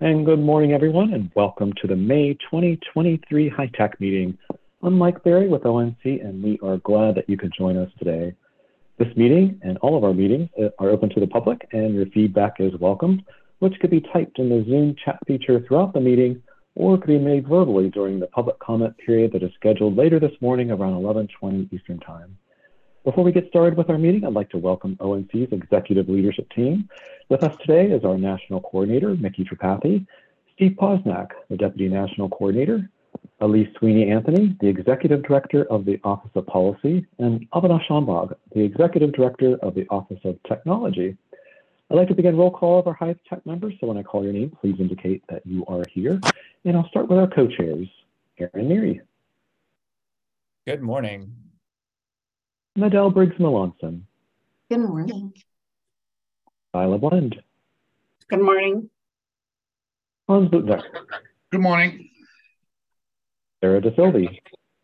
And good morning, everyone, and welcome to the May 2023 HITECH meeting. I'm Mike Berry with ONC, and we are glad that you could join us today. This meeting and all of our meetings are open to the public, and your feedback is welcomed, which could be typed in the Zoom chat feature throughout the meeting, or could be made verbally during the public comment period that is scheduled later this morning around 11:20 Eastern Time. Before we get started with our meeting, I'd like to welcome ONC's executive leadership team. With us today is our national coordinator, Mickey Tripathi, Steve Posnack, the deputy national coordinator, Elise Sweeney-Anthony, the executive director of the Office of Policy, and Avinash Shambhag, the executive director of the Office of Technology. I'd like to begin roll call of our HITECH members, so when I call your name, please indicate that you are here. And I'll start with our co-chairs, Aaron Neary. Good morning. Nadell Briggs-Melanson. Good morning. Isla Blend. Good morning. Hans Butnick. Good morning. Sarah DeSilvi.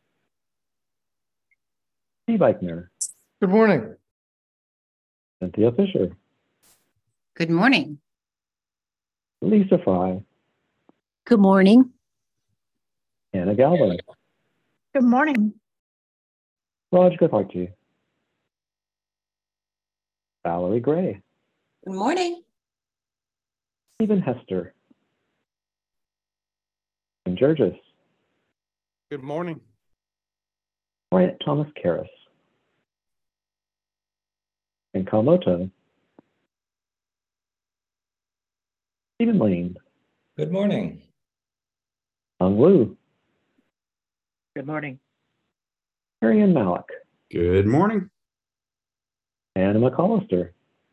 Steve Eichner. Good morning. Cynthia Fisher. Good morning. Lisa Fry. Good morning. Anna Galvin. Good morning. Raj Gopharchi. Valerie Gray. Good morning. Stephen Hester. And Georges. Good morning. Wyatt Thomas Karras. And Kamoto. Stephen Lane. Good morning. Hung Lu. Good morning. Marianne Malik. Good morning. Anna McAllister.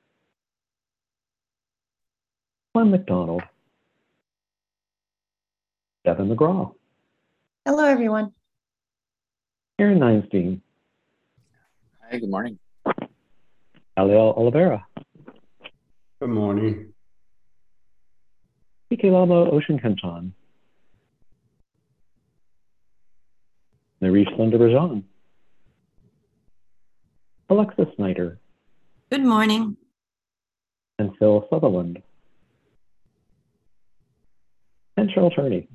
Glenn McDonald. Devin McGraw. Hello, everyone. Aaron Neinstein. Hi, good morning. Aliel Oliveira. Good morning. Ikelamo Ocean Kenchan. Nareesh Sundarajan. Alexis Snyder. Good morning. And Phil Sutherland. And Cheryl Turney.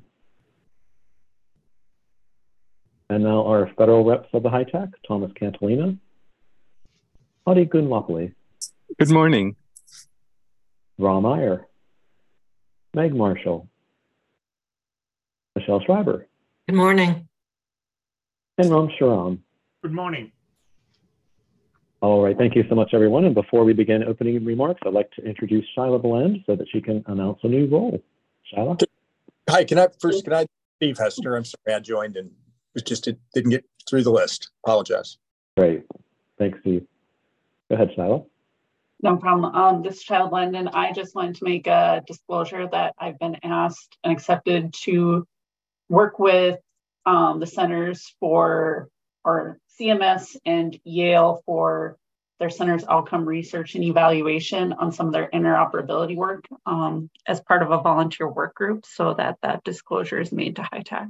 And now our federal reps of the HITECH, Thomas Cantolina, Adi Gunlapoli. Good morning. Ram Iyer. Meg Marshall. Michelle Schreiber. Good morning. And Ram Sharam. Good morning. All right, thank you so much, everyone. And before we begin opening remarks, I'd like to introduce Shyla Blend so that she can announce a new role. Shyla? Hi, can I, Steve Hester, I'm sorry I joined and it didn't get through the list. Apologize. Great, thanks, Steve. Go ahead, Shyla. No problem. This is Child London. I just wanted to make a disclosure that I've been asked and accepted to work with the centers for, or CMS and Yale for their center's outcome research and evaluation on some of their interoperability work as part of a volunteer work group, so that disclosure is made to HITECH.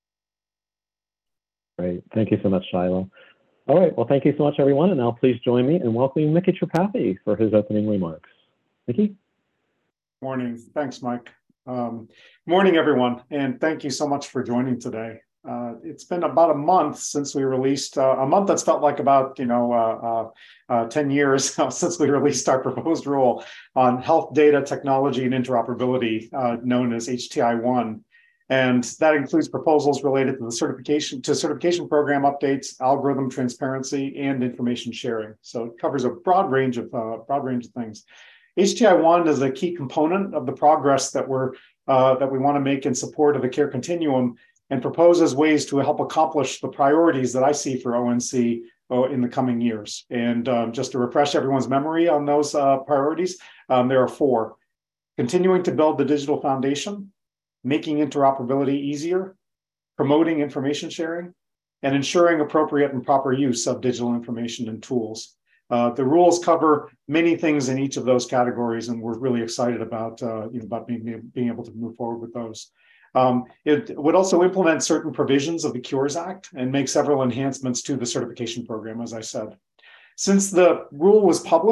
Great, thank you so much, Shyla. All right, well, thank you so much, everyone. And now please join me in welcoming Mickey Tripathi for his opening remarks. Mickey? Morning, thanks, Mike. Morning, everyone, and thank you so much for joining today. It's been about a month since we released, a month that's felt like about 10 years since we released our proposed rule on health data technology and interoperability, known as HTI-1. And that includes proposals related to the certification program updates, algorithm transparency, and information sharing. So it covers a broad range of things. HTI-1 is a key component of the progress that we want to make in support of the care continuum, and proposes ways to help accomplish the priorities that I see for ONC in the coming years. And just to refresh everyone's memory on those priorities, there are four: continuing to build the digital foundation, making interoperability easier, promoting information sharing, and ensuring appropriate and proper use of digital information and tools. The rules cover many things in each of those categories, and we're really excited about being able to move forward with those. It would also implement certain provisions of the Cures Act and make several enhancements to the certification program, as I said. Since the rule was published,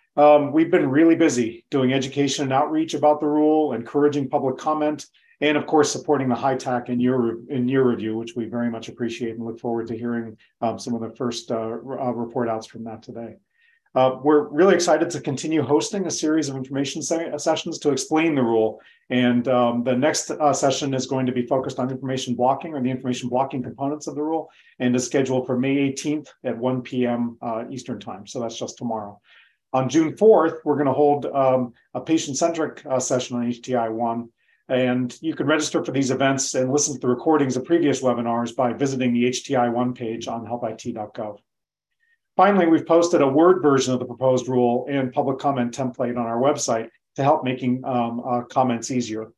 We've been really busy doing education and outreach about the rule, encouraging public comment, and of course, supporting the HITAC in your review, which we very much appreciate and look forward to hearing some of the first report outs from that today. We're really excited to continue hosting a series of information sessions to explain the rule. And the next session is going to be focused on information blocking, or the information blocking components of the rule, and is scheduled for May 18th at 1 p.m. Eastern time. So that's just tomorrow. On June 4th, we're going to hold a patient-centric session on HTI-1. And you can register for these events and listen to the recordings of previous webinars by visiting the HTI-1 page on healthit.gov. Finally, we've posted a Word version of the proposed rule and public comment template on our website to help making comments easier.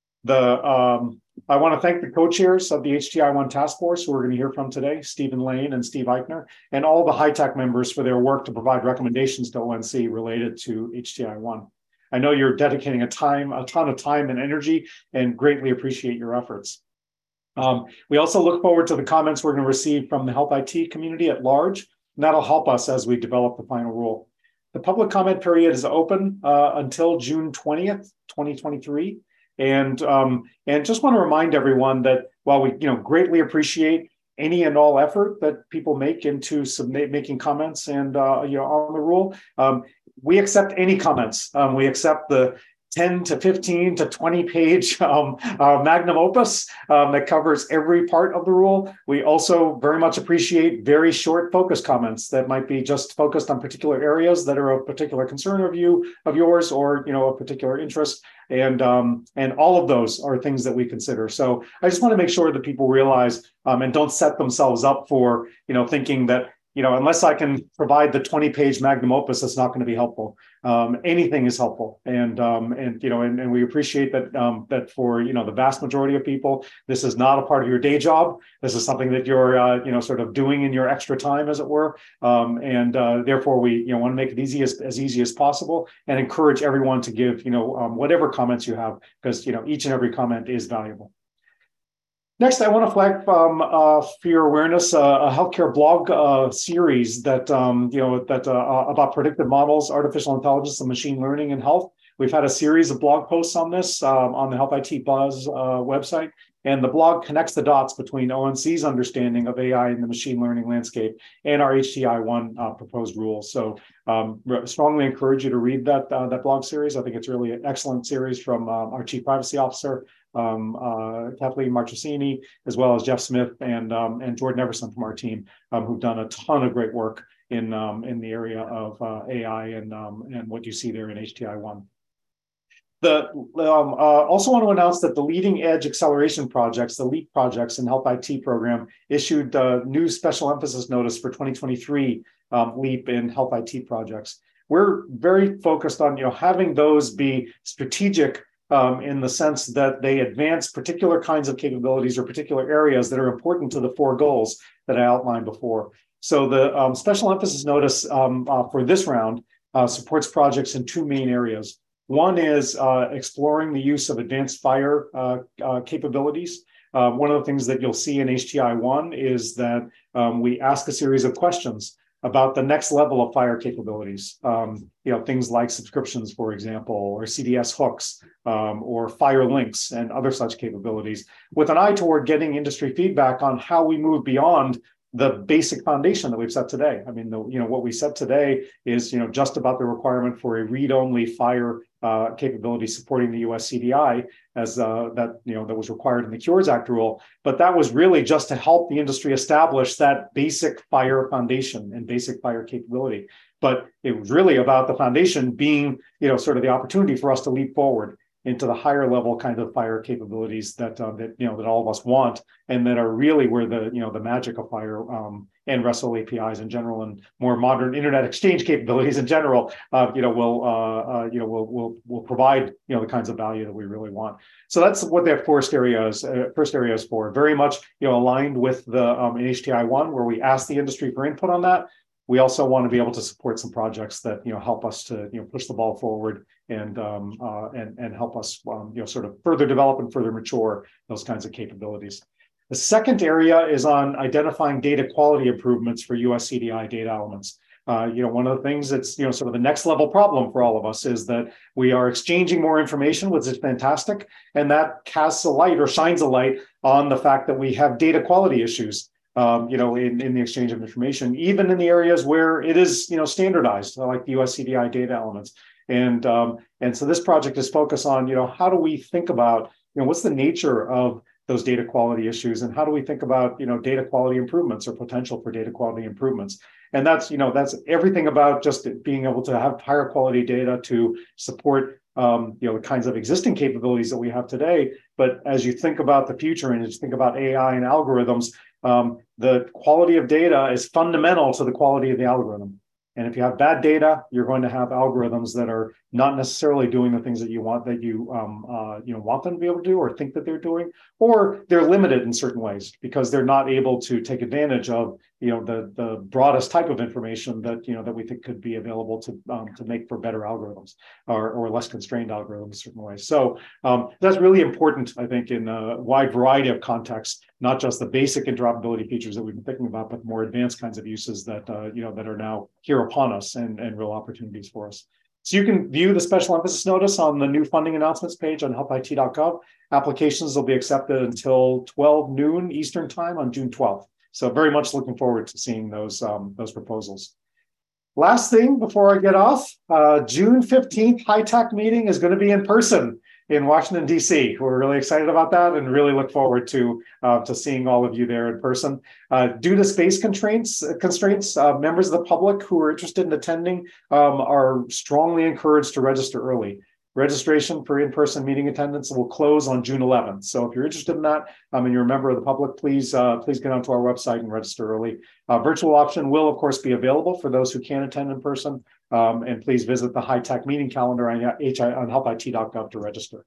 I want to thank the co-chairs of the HTI-1 task force, who we're going to hear from today, Stephen Lane and Steve Eichner, and all the HITAC members for their work to provide recommendations to ONC related to HTI-1. I know you're dedicating a ton of time and energy, and greatly appreciate your efforts. We also look forward to the comments we're going to receive from the health IT community at large, and that'll help us as we develop the final rule. The public comment period is open until June 20th, 2023. And just want to remind everyone that while we greatly appreciate any and all effort that people make into making comments and on the rule, we accept any comments. We accept the 10 to 15 to 20 page magnum opus that covers every part of the rule. We also very much appreciate very short focus comments that might be just focused on particular areas that are of particular concern of yours, or of particular interest. And all of those are things that we consider. So I just want to make sure that people realize and don't set themselves up for thinking that unless I can provide the 20-page magnum opus, that's not going to be helpful. Anything is helpful, and we appreciate that that for the vast majority of people, this is not a part of your day job. This is something that you're sort of doing in your extra time, as it were, therefore we want to make it as easy as possible, and encourage everyone to give whatever comments you have, because each and every comment is valuable. Next, I want to flag for your awareness a healthcare blog series that about predictive models, artificial intelligence, and machine learning in health. We've had a series of blog posts on this on the Health IT Buzz website, and the blog connects the dots between ONC's understanding of AI in the machine learning landscape and our HTI-1 proposed rule. So strongly encourage you to read that blog series. I think it's really an excellent series from our Chief Privacy Officer, Kathleen Marchesini, as well as Jeff Smith and Jordan Everson from our team, who've done a ton of great work in the area of AI and what you see there in HTI-1. Also want to announce that the Leading Edge Acceleration Projects, the LEAP projects in Health IT program, issued a new special emphasis notice for 2023 LEAP in Health IT projects. We're very focused on having those be strategic in the sense that they advance particular kinds of capabilities or particular areas that are important to the 4 goals that I outlined before. So the special emphasis notice for this round supports projects in 2 main areas. One is exploring the use of advanced fire capabilities. One of the things that you'll see in HTI-1 is that we ask a series of questions about the next level of fire capabilities. Things like subscriptions, for example, or CDS hooks, or fire links and other such capabilities, with an eye toward getting industry feedback on how we move beyond the basic foundation that we've set today. I mean, what we set today is just about the requirement for a read-only fire capability supporting the US CDI as that was required in the Cures Act rule. But that was really just to help the industry establish that basic fire foundation and basic fire capability. But it was really about the foundation being sort of the opportunity for us to leap forward into the higher level kind of fire capabilities that all of us want, and that are really where the magic of fire and RESTful APIs in general, and more modern internet exchange capabilities in general, will provide the kinds of value that we really want. So that's what that first area is for. Very much aligned with the HTI-1, where we ask the industry for input on that. We also want to be able to support some projects that help us to push the ball forward and help us sort of further develop and further mature those kinds of capabilities. The second area is on identifying data quality improvements for US CDI data elements. One of the things that's, sort of the next level problem for all of us is that we are exchanging more information, which is fantastic. And that casts a light or shines a light on the fact that we have data quality issues, in the exchange of information, even in the areas where it is, standardized, like the US CDI data elements. And so this project is focused on, how do we think about, what's the nature of those data quality issues, and how do we think about, data quality improvements or potential for data quality improvements? And that's, that's everything about just being able to have higher quality data to support, the kinds of existing capabilities that we have today. But as you think about the future and as you think about AI and algorithms, the quality of data is fundamental to the quality of the algorithm. And if you have bad data, you're going to have algorithms that are not necessarily doing the things that you want, want them to be able to do or think that they're doing, or they're limited in certain ways because they're not able to take advantage of, the broadest type of information that, that we think could be available to make for better algorithms or less constrained algorithms in certain ways. So that's really important, I think, in a wide variety of contexts, not just the basic interoperability features that we've been thinking about, but more advanced kinds of uses that, that are now here upon us and real opportunities for us. So you can view the special emphasis notice on the new funding announcements page on helpit.gov. Applications will be accepted until 12 noon Eastern time on June 12th. So very much looking forward to seeing those proposals. Last thing before I get off, June 15th HITECH meeting is going to be in person in Washington, D.C. We're really excited about that and really look forward to seeing all of you there in person. Due to space constraints, members of the public who are interested in attending are strongly encouraged to register early. Registration for in-person meeting attendance will close on June 11th. So if you're interested in that and you're a member of the public, please get onto our website and register early. Virtual option will, of course, be available for those who can't attend in person. And please visit the HITECH meeting calendar on helpit.gov to register.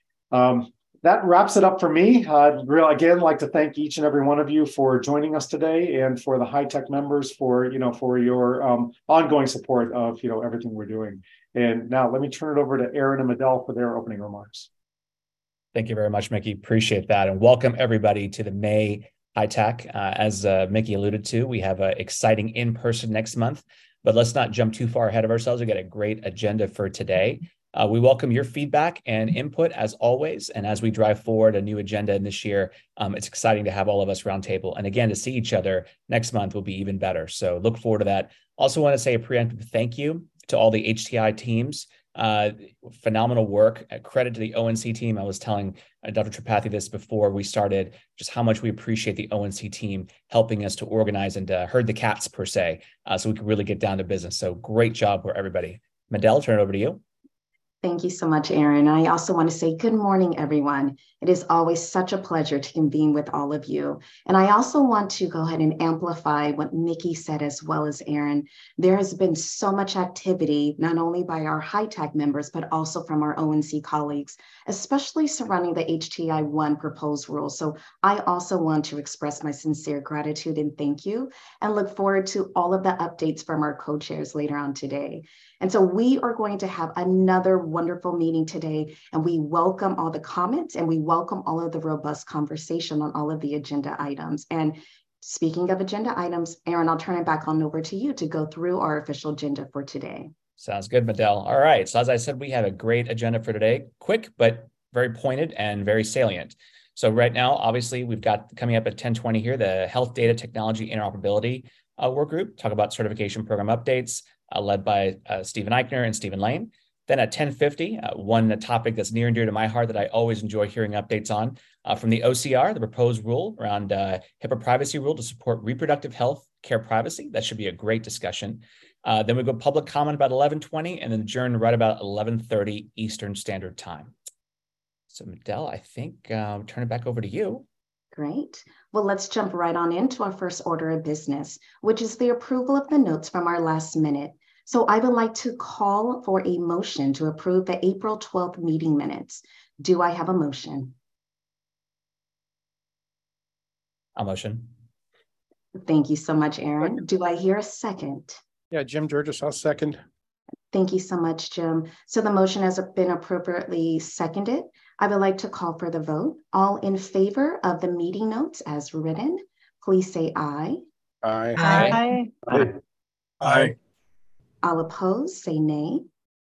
That wraps it up for me. I'd again like to thank each and every one of you for joining us today, and for the HITECH members for your ongoing support of everything we're doing. And now let me turn it over to Aaron and Medell for their opening remarks. Thank you very much, Mickey. Appreciate that. And welcome everybody to the May HITECH. As Mickey alluded to, we have an exciting in-person next month, but let's not jump too far ahead of ourselves. We've got a great agenda for today. We welcome your feedback and input as always. And as we drive forward a new agenda in this year, it's exciting to have all of us roundtable. And again, to see each other next month will be even better. So look forward to that. Also want to say a preemptive thank you to all the HTI teams. Phenomenal work. Credit to the ONC team. I was telling Dr. Tripathi this before we started, just how much we appreciate the ONC team helping us to organize and herd the cats per se, so we can really get down to business. So great job for everybody. Medell, turn it over to you. Thank you so much, Aaron. I also want to say good morning, everyone. It is always such a pleasure to convene with all of you. And I also want to go ahead and amplify what Mickey said as well as Aaron. There has been so much activity, not only by our HITECH members, but also from our ONC colleagues, especially surrounding the HTI 1 proposed rule. So I also want to express my sincere gratitude and thank you, and look forward to all of the updates from our co-chairs later on today. And so we are going to have another wonderful meeting today, and we welcome all the comments and we welcome all of the robust conversation on all of the agenda items. And speaking of agenda items, Aaron, I'll turn it back on over to you to go through our official agenda for today. Sounds good, Medell. All right. So as I said, we have a great agenda for today. Quick, but very pointed and very salient. So right now, obviously, we've got coming up at 10:20 here, the Health Data Technology Interoperability Work Group, talk about certification program updates, led by Stephen Eichner and Stephen Lane. Then at 10:50, one topic that's near and dear to my heart that I always enjoy hearing updates on from the OCR, the proposed rule around HIPAA privacy rule to support reproductive health care privacy. That should be a great discussion. Then we go public comment about 11:20 and then adjourn right about 11:30 Eastern Standard Time. So Medell, I think turn it back over to you. Great. Well, let's jump right on into our first order of business, which is the approval of the notes from our last minute. So I would like to call for a motion to approve the April 12th meeting minutes. Do I have a motion? I'll motion. Thank you so much, Aaron. Do I hear a second? Yeah, Jim Georges, I'll second. Thank you so much, Jim. So the motion has been appropriately seconded. I would like to call for the vote. All in favor of the meeting notes as written, please say aye. Aye. Aye. Aye. Aye. All opposed, say nay.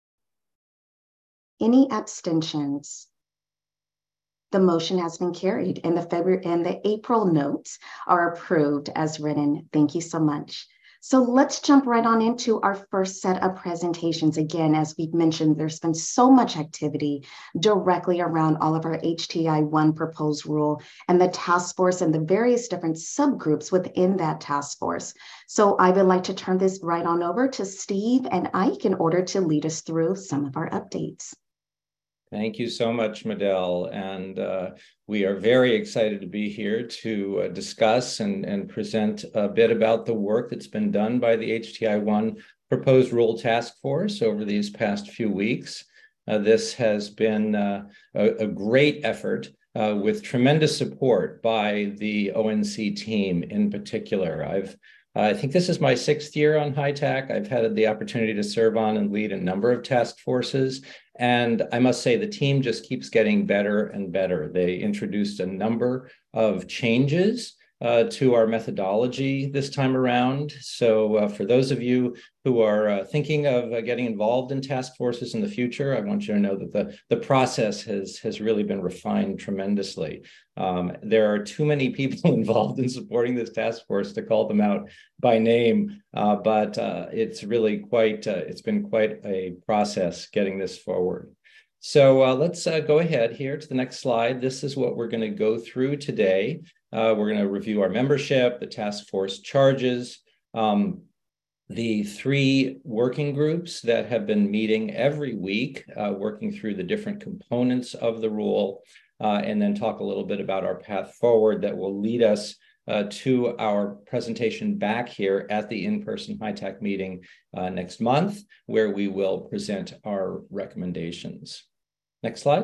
Any abstentions? The motion has been carried and the April notes are approved as written. Thank you so much. So let's jump right on into our first set of presentations. Again, as we've mentioned, there's been so much activity directly around all of our HTI-1 proposed rule and the task force and the various different subgroups within that task force. So I would like to turn this right on over to Steve and Ike in order to lead us through some of our updates. Thank you so much, Medell. And we are very excited to be here to discuss and present a bit about the work that's been done by the HTI-1 Proposed Rule Task Force over these past few weeks. This has been a great effort with tremendous support by the ONC team in particular. I think this is my 6th year on HITAC. I've had the opportunity to serve on and lead a number of task forces. And I must say the team just keeps getting better and better. They introduced a number of changes to our methodology this time around. So for those of you who are thinking of getting involved in task forces in the future, I want you to know that the process has really been refined tremendously. There are too many people involved in supporting this task force to call them out by name, but it's really it's been quite a process getting this forward. So let's go ahead here to the next slide. This is what we're going to go through today. We're going to review our membership, the task force charges, the 3 working groups that have been meeting every week, working through the different components of the rule, and then talk a little bit about our path forward that will lead us to our presentation back here at the in-person HITAC meeting next month, where we will present our recommendations. Next slide.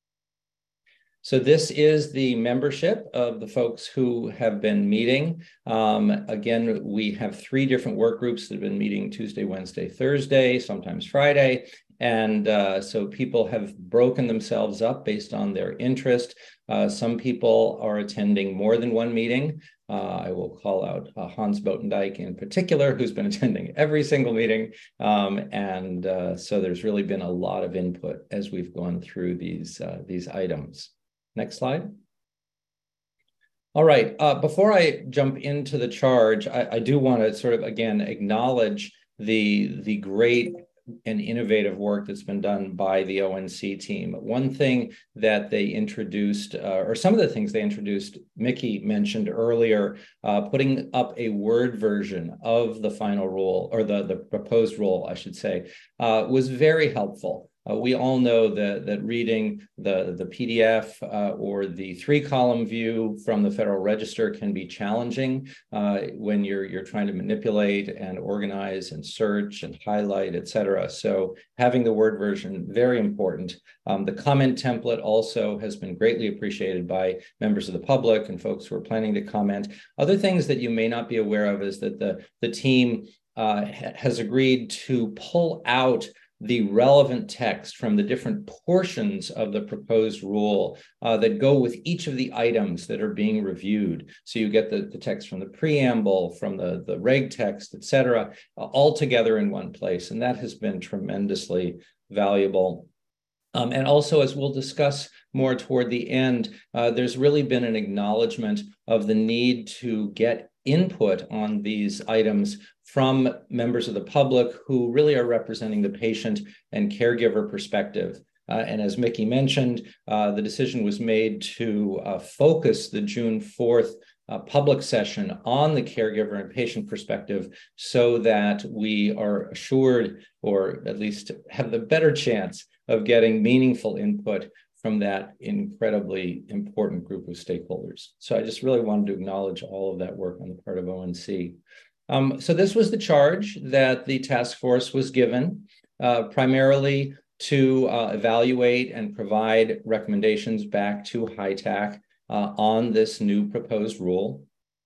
So this is the membership of the folks who have been meeting. Again, we have 3 different work groups that have been meeting Tuesday, Wednesday, Thursday, sometimes Friday. And so people have broken themselves up based on their interest. Some people are attending more than one meeting. I will call out Hans Botendijk in particular, who's been attending every single meeting. So there's really been a lot of input as we've gone through these items. Next slide. All right, before I jump into the charge, I do want to sort of, again, acknowledge the great and innovative work that's been done by the ONC team. One thing that they introduced, or some of the things they introduced, Mickey mentioned earlier, putting up a Word version of the final rule, or the proposed rule, I should say, was very helpful. We all know that reading the PDF or the 3-column view from the Federal Register can be challenging when you're trying to manipulate and organize and search and highlight, et cetera. So having the Word version, very important. The comment template also has been greatly appreciated by members of the public and folks who are planning to comment. Other things that you may not be aware of is that the team has agreed to pull out the relevant text from the different portions of the proposed rule that go with each of the items that are being reviewed. So you get the text from the preamble, from the reg text, et cetera, all together in one place. And that has been tremendously valuable. And also, as we'll discuss more toward the end, there's really been an acknowledgement of the need to get input on these items from members of the public who really are representing the patient and caregiver perspective. And as Mickey mentioned, the decision was made to focus the June 4th public session on the caregiver and patient perspective so that we are assured, or at least have the better chance of getting meaningful input from that incredibly important group of stakeholders. So I just really wanted to acknowledge all of that work on the part of ONC. So this was the charge that the task force was given, primarily to evaluate and provide recommendations back to HITAC on this new proposed rule.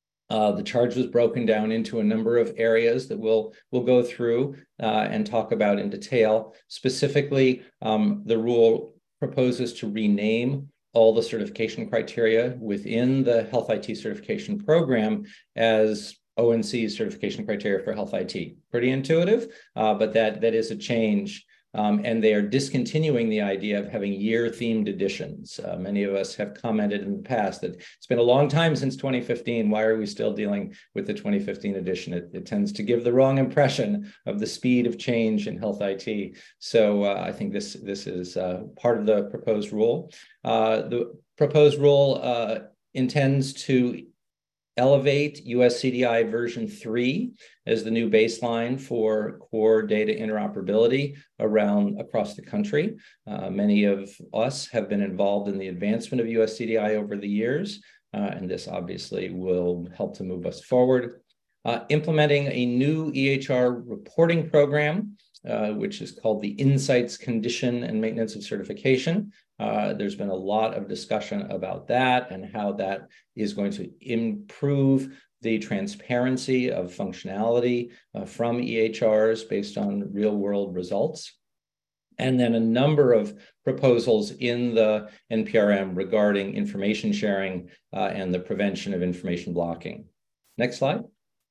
The charge was broken down into a number of areas that we'll go through and talk about in detail. Specifically, the rule proposes to rename all the certification criteria within the Health IT certification program as ONC certification criteria for health IT. Pretty intuitive, but that is a change. And they are discontinuing the idea of having year-themed editions. Many of us have commented in the past that it's been a long time since 2015. Why are we still dealing with the 2015 edition? It tends to give the wrong impression of the speed of change in health IT. So I think this is part of the proposed rule. The proposed rule intends to elevate US CDI version 3 as the new baseline for core data interoperability across the country. Many of us have been involved in the advancement of US CDI over the years, and this obviously will help to move us forward. Implementing a new EHR reporting program, which is called the Insights Condition and Maintenance of Certification. There's been a lot of discussion about that and how that is going to improve the transparency of functionality from EHRs based on real-world results. And then a number of proposals in the NPRM regarding information sharing and the prevention of information blocking. Next slide.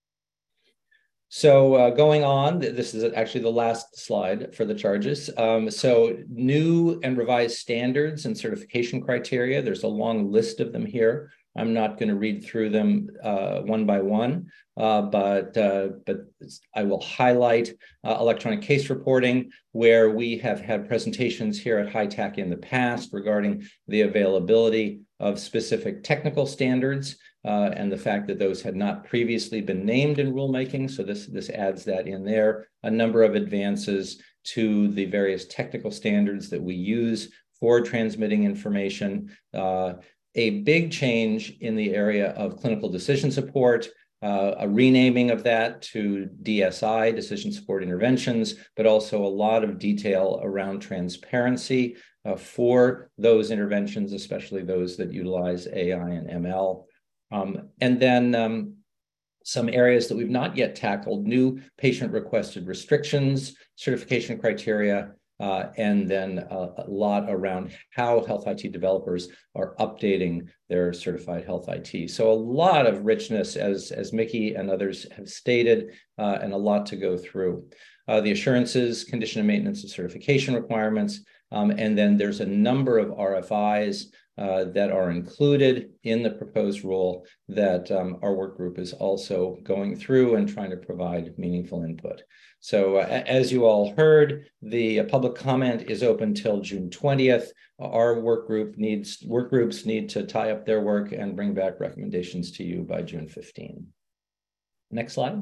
So going on, this is actually the last slide for the charges. So new and revised standards and certification criteria. There's a long list of them here. I'm not going to read through them one by one, but I will highlight electronic case reporting, where we have had presentations here at HITAC in the past regarding the availability of specific technical standards and the fact that those had not previously been named in rulemaking. So this adds that in there. A number of advances to the various technical standards that we use for transmitting information. A big change in the area of clinical decision support, a renaming of that to DSI, Decision Support Interventions, but also a lot of detail around transparency for those interventions, especially those that utilize AI and ML. And then some areas that we've not yet tackled: new patient-requested restrictions, certification criteria, and then a lot around how health IT developers are updating their certified health IT. So a lot of richness, as Mickey and others have stated, and a lot to go through. The assurances, condition and maintenance of certification requirements, and then there's a number of RFIs that are included in the proposed rule that our work group is also going through and trying to provide meaningful input. So as you all heard, the public comment is open till June 20th. Our work groups need to tie up their work and bring back recommendations to you by June 15. Next slide.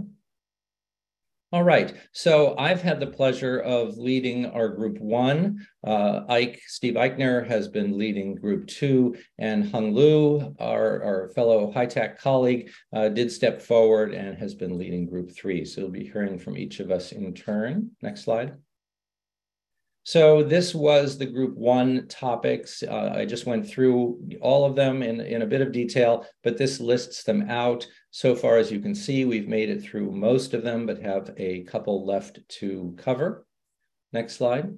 All right, so I've had the pleasure of leading our group 1. Steve Eichner has been leading group 2, and Hung Lu, our fellow HITAC colleague, did step forward and has been leading group 3. So you'll be hearing from each of us in turn. Next slide. So this was the group 1 topics. I just went through all of them in a bit of detail, but this lists them out. So far, as you can see, we've made it through most of them, but have a couple left to cover. Next slide.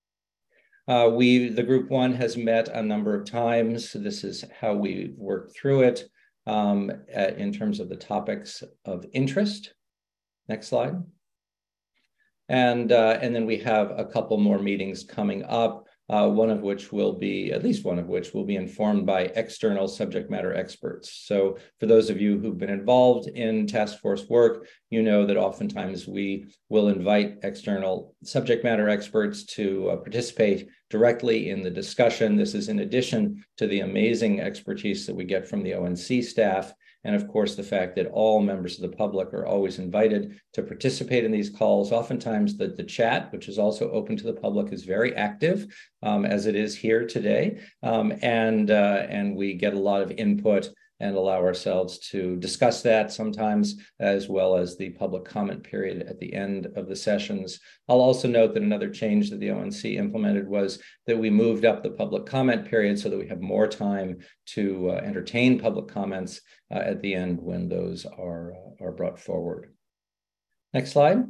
The group 1 has met a number of times. So this is how we worked through it in terms of the topics of interest. Next slide. And then we have a couple more meetings coming up, at least one of which will be informed by external subject matter experts. So for those of you who've been involved in task force work, you know that oftentimes we will invite external subject matter experts to participate directly in the discussion. This is in addition to the amazing expertise that we get from the ONC staff. And of course, the fact that all members of the public are always invited to participate in these calls. Oftentimes the chat, which is also open to the public, is very active, as it is here today. And we get a lot of input and allow ourselves to discuss that sometimes, as well as the public comment period at the end of the sessions. I'll also note that another change that the ONC implemented was that we moved up the public comment period so that we have more time to entertain public comments at the end when those are brought forward. Next slide.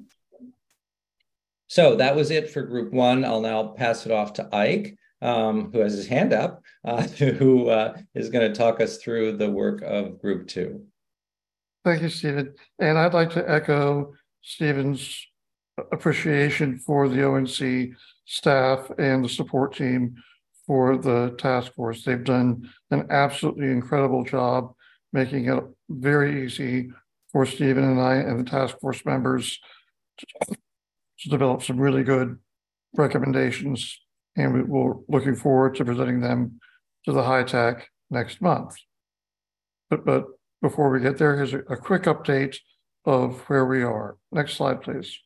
So that was it for group 1. I'll now pass it off to Ike, who has his hand up, who is going to talk us through the work of group 2. Thank you, Stephen. And I'd like to echo Stephen's appreciation for the ONC staff and the support team for the task force. They've done an absolutely incredible job making it very easy for Stephen and I and the task force members to develop some really good recommendations. And we're looking forward to presenting them to the HITAC next month. But before we get there, here's a quick update of where we are. Next slide, please.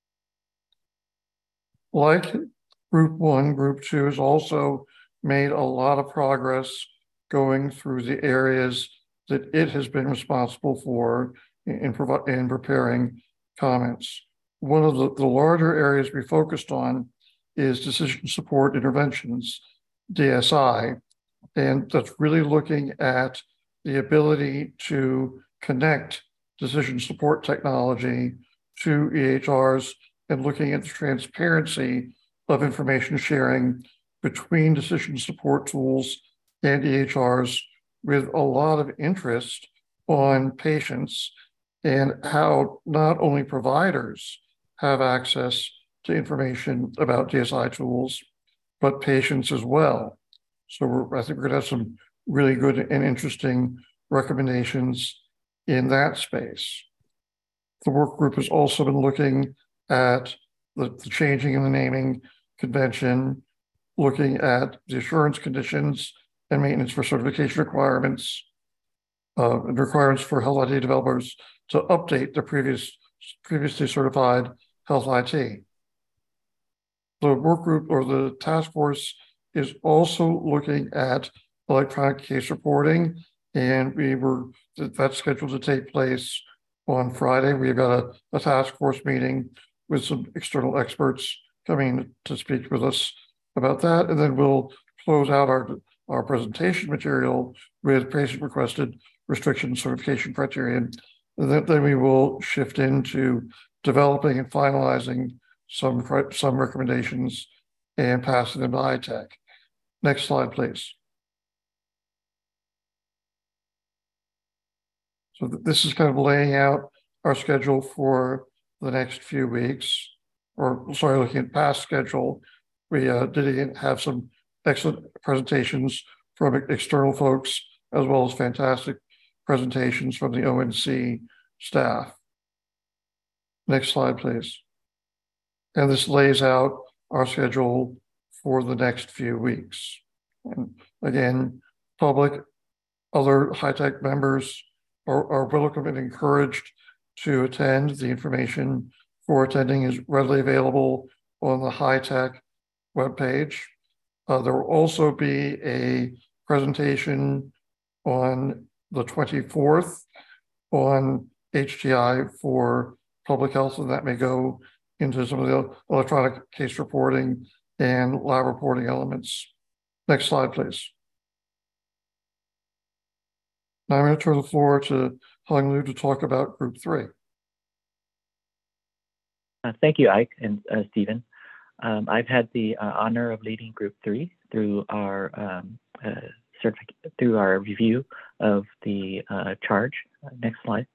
Like Group 1, Group 2 has also made a lot of progress going through the areas that it has been responsible for in preparing comments. One of the larger areas we focused on is decision support interventions, DSI, and that's really looking at the ability to connect decision support technology to EHRs and looking at the transparency of information sharing between decision support tools and EHRs, with a lot of interest on patients and how not only providers have access to information about DSI tools, but patients as well. So I think we're going to have some really good and interesting recommendations in that space. The work group has also been looking at the changing in the naming convention, looking at the assurance conditions and maintenance for certification requirements, and requirements for health IT developers to update the previously certified health IT. The work group or the task force is also looking at electronic case reporting, and that's scheduled to take place on Friday. We've got a task force meeting with some external experts coming to speak with us about that, and then we'll close out our presentation material with patient-requested restriction certification criterion. And then we will shift into developing and finalizing some recommendations and passing them to HITAC. Next slide, please. So this is kind of laying out our schedule for the next few weeks, or sorry, looking at past schedule. We did have some excellent presentations from external folks, as well as fantastic presentations from the ONC staff. Next slide, please. And this lays out our schedule for the next few weeks. And again, public, other HITAC members are welcome and encouraged to attend. The information for attending is readily available on the HITAC webpage. There will also be a presentation on the 24th on HTI for public health, and that may go into some of the electronic case reporting and lab reporting elements. Next slide, please. Now I'm going to turn the floor to Hung Liu to talk about Group 3. Thank you, Ike and Stephen. I've had the honor of leading Group 3 through our review of the charge. Next slide.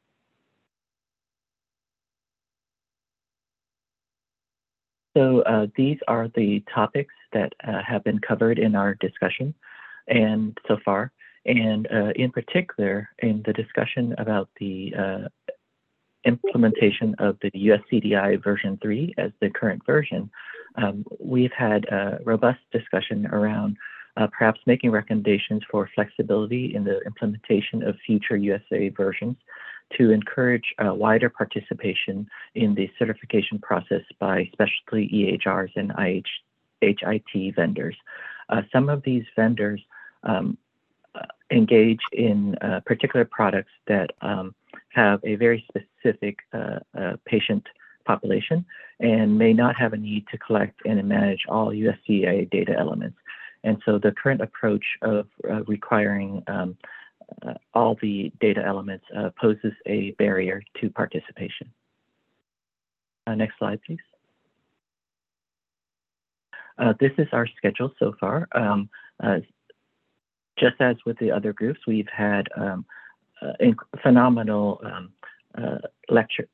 So these are the topics that have been covered in our discussion and so far, and in particular in the discussion about the implementation of the US CDI version 3 as the current version. We've had a robust discussion around perhaps making recommendations for flexibility in the implementation of future USA versions to encourage wider participation in the certification process by specialty EHRs and HIT vendors. Some of these vendors engage in particular products that have a very specific patient population and may not have a need to collect and manage all USCA data elements. And so the current approach of requiring all the data elements poses a barrier to participation. Next slide, please. This is our schedule so far. Just as with the other groups, we've had phenomenal lecture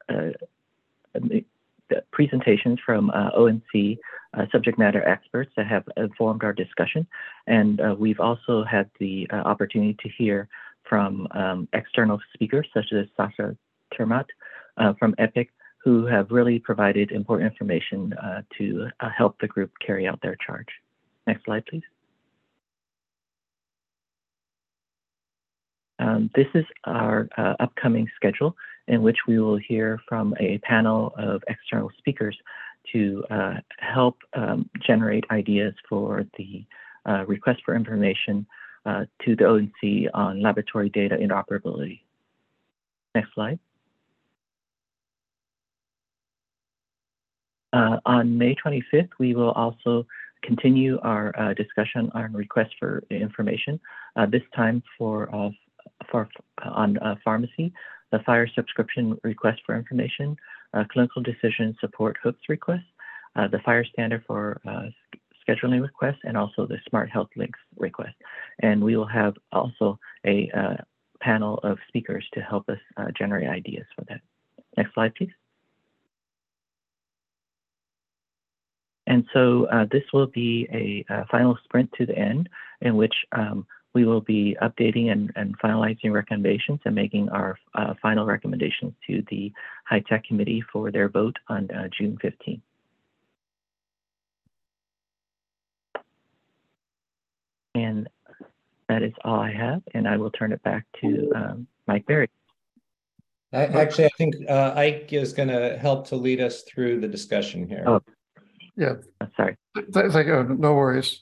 presentations from ONC subject matter experts that have informed our discussion. And we've also had the opportunity to hear from external speakers such as Sasha Termat from EPIC, who have really provided important information to help the group carry out their charge. Next slide, please. This is our upcoming schedule, in which we will hear from a panel of external speakers to help generate ideas for the request for information to the ONC on laboratory data interoperability. Next slide. On May 25th, we will also continue our discussion on requests for information, this time on pharmacy, the FHIR subscription request for information, clinical decision support hooks request, the FHIR standard for scheduling requests, and also the Smart Health Links request. And we will have also a panel of speakers to help us generate ideas for that. Next slide, please. And so this will be a final sprint to the end, in which we will be updating and finalizing recommendations and making our final recommendations to the HITECH committee for their vote on June 15th. And that is all I have, and I will turn it back to Mike Berry. Actually, I think Ike is going to help to lead us through the discussion here. Oh, yeah. Sorry. Thank you. No worries.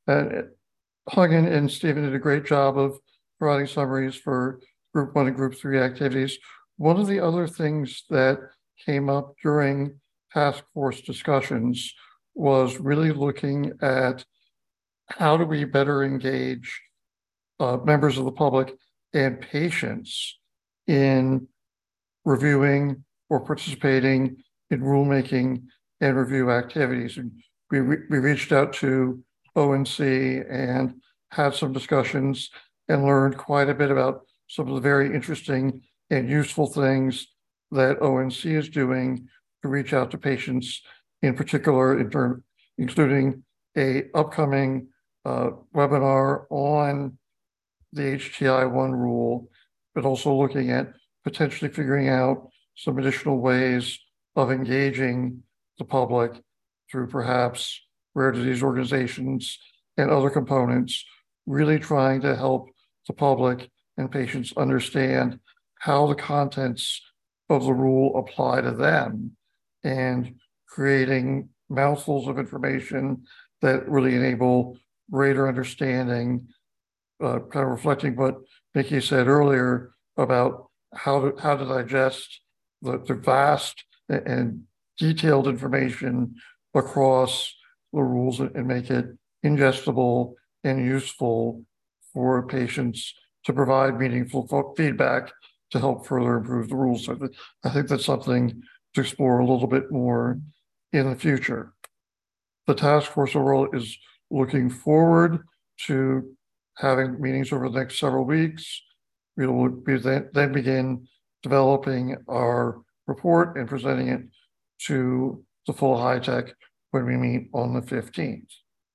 Hung and Stephen did a great job of providing summaries for Group 1 and Group 3 activities. One of the other things that came up during task force discussions was really looking at how do we better engage members of the public and patients in reviewing or participating in rulemaking and review activities. And we reached out to ONC and had some discussions and learned quite a bit about some of the very interesting and useful things that ONC is doing to reach out to patients, in particular, including a upcoming webinar on the HTI-1 rule, but also looking at potentially figuring out some additional ways of engaging the public through perhaps rare disease organizations and other components, really trying to help the public and patients understand how the contents of the rule apply to them, and creating mouthfuls of information that really enable greater understanding, kind of reflecting what Nikki said earlier about how to digest the vast and detailed information across the rules and make it ingestible and useful for patients to provide meaningful feedback to help further improve the rules. So I think that's something to explore a little bit more in the future. The task force overall is looking forward to having meetings over the next several weeks. We will then begin developing our report and presenting it to the full HITECH when we meet on the 15th.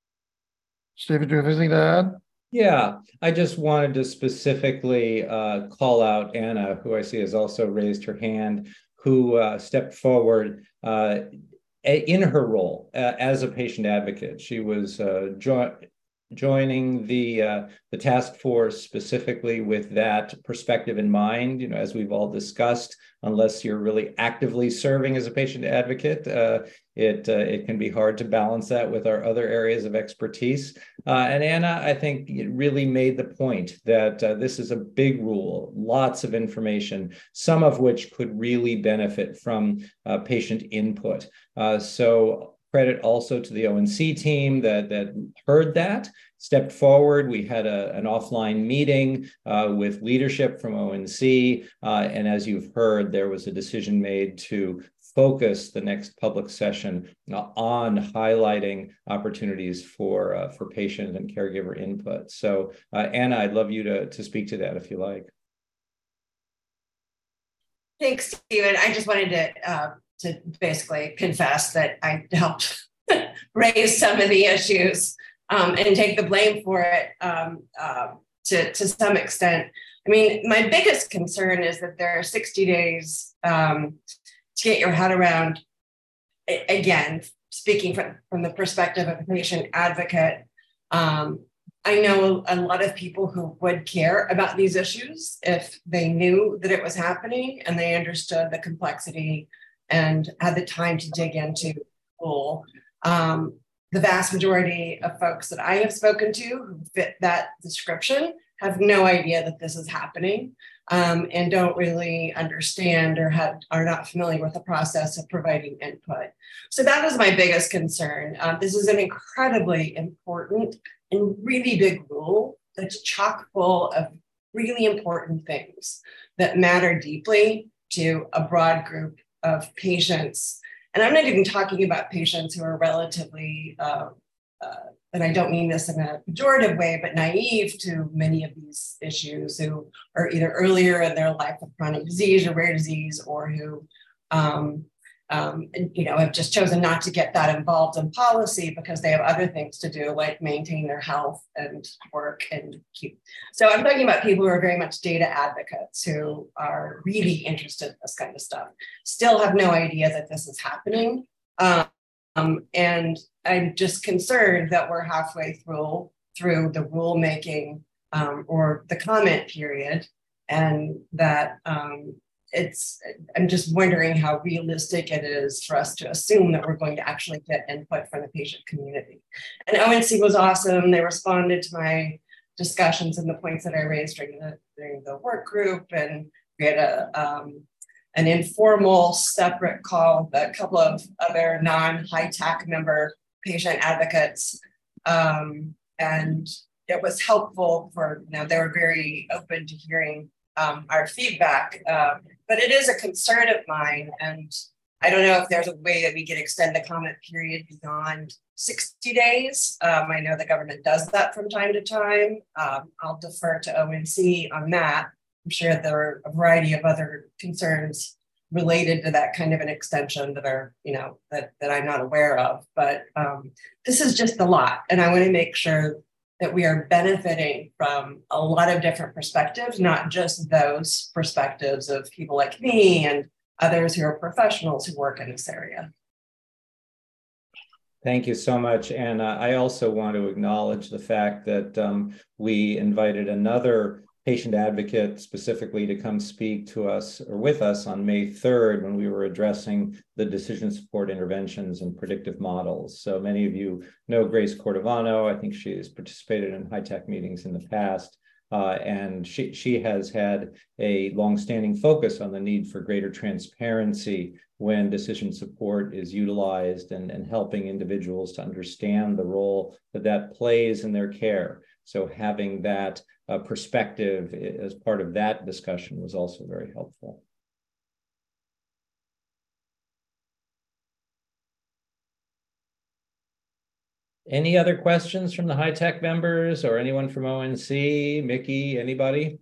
Stephen, do you have anything to add? Yeah, I just wanted to specifically call out Anna, who I see has also raised her hand, who stepped forward in her role as a patient advocate. She was joining the task force specifically with that perspective in mind. You know, as we've all discussed, unless you're really actively serving as a patient advocate, it can be hard to balance that with our other areas of expertise. And Anna, I think, really made the point that this is a big rule, lots of information, some of which could really benefit from patient input. So credit also to the ONC team that heard that, stepped forward. We had an offline meeting with leadership from ONC. And as you've heard, there was a decision made to focus the next public session on highlighting opportunities for patient and caregiver input. So Anna, I'd love you to speak to that if you like. Thanks, Stephen. I just wanted to basically confess that I helped raise some of the issues and take the blame for it to some extent. I mean, my biggest concern is that there are 60 days to get your head around, again, speaking from the perspective of a patient advocate. I know a lot of people who would care about these issues if they knew that it was happening and they understood the complexity and had the time to dig into rule. The vast majority of folks that I have spoken to who fit that description have no idea that this is happening and don't really understand or are not familiar with the process of providing input. So that was my biggest concern. This is an incredibly important and really big rule that's chock full of really important things that matter deeply to a broad group of patients. And I'm not even talking about patients who are relatively, and I don't mean this in a pejorative way, but naive to many of these issues, who are either earlier in their life with chronic disease or rare disease, or who have just chosen not to get that involved in policy because they have other things to do, like maintain their health and work and keep. So I'm talking about people who are very much data advocates, who are really interested in this kind of stuff, still have no idea that this is happening. And I'm just concerned that we're halfway through the rulemaking or the comment period, and that I'm just wondering how realistic it is for us to assume that we're going to actually get input from the patient community. And ONC was awesome. They responded to my discussions and the points that I raised during the work group, and we had an informal separate call with a couple of other non-HITAC member patient advocates. And it was helpful for, they were very open to hearing our feedback, but it is a concern of mine. And I don't know if there's a way that we can extend the comment period beyond 60 days. I know the government does that from time to time. I'll defer to ONC on that. I'm sure there are a variety of other concerns related to that kind of an extension that are, that I'm not aware of. But this is just a lot. And I want to make sure that we are benefiting from a lot of different perspectives, not just those perspectives of people like me and others who are professionals who work in this area. Thank you so much. And I also want to acknowledge the fact that we invited another patient advocate specifically to come speak to us or with us on May 3rd when we were addressing the decision support interventions and predictive models. So many of you know Grace Cordovano. I think she has participated in HITAC meetings in the past. And she has had a longstanding focus on the need for greater transparency when decision support is utilized and helping individuals to understand the role that plays in their care. So having that perspective as part of that discussion was also very helpful. Any other questions from the HITAC members or anyone from ONC? Mickey, anybody?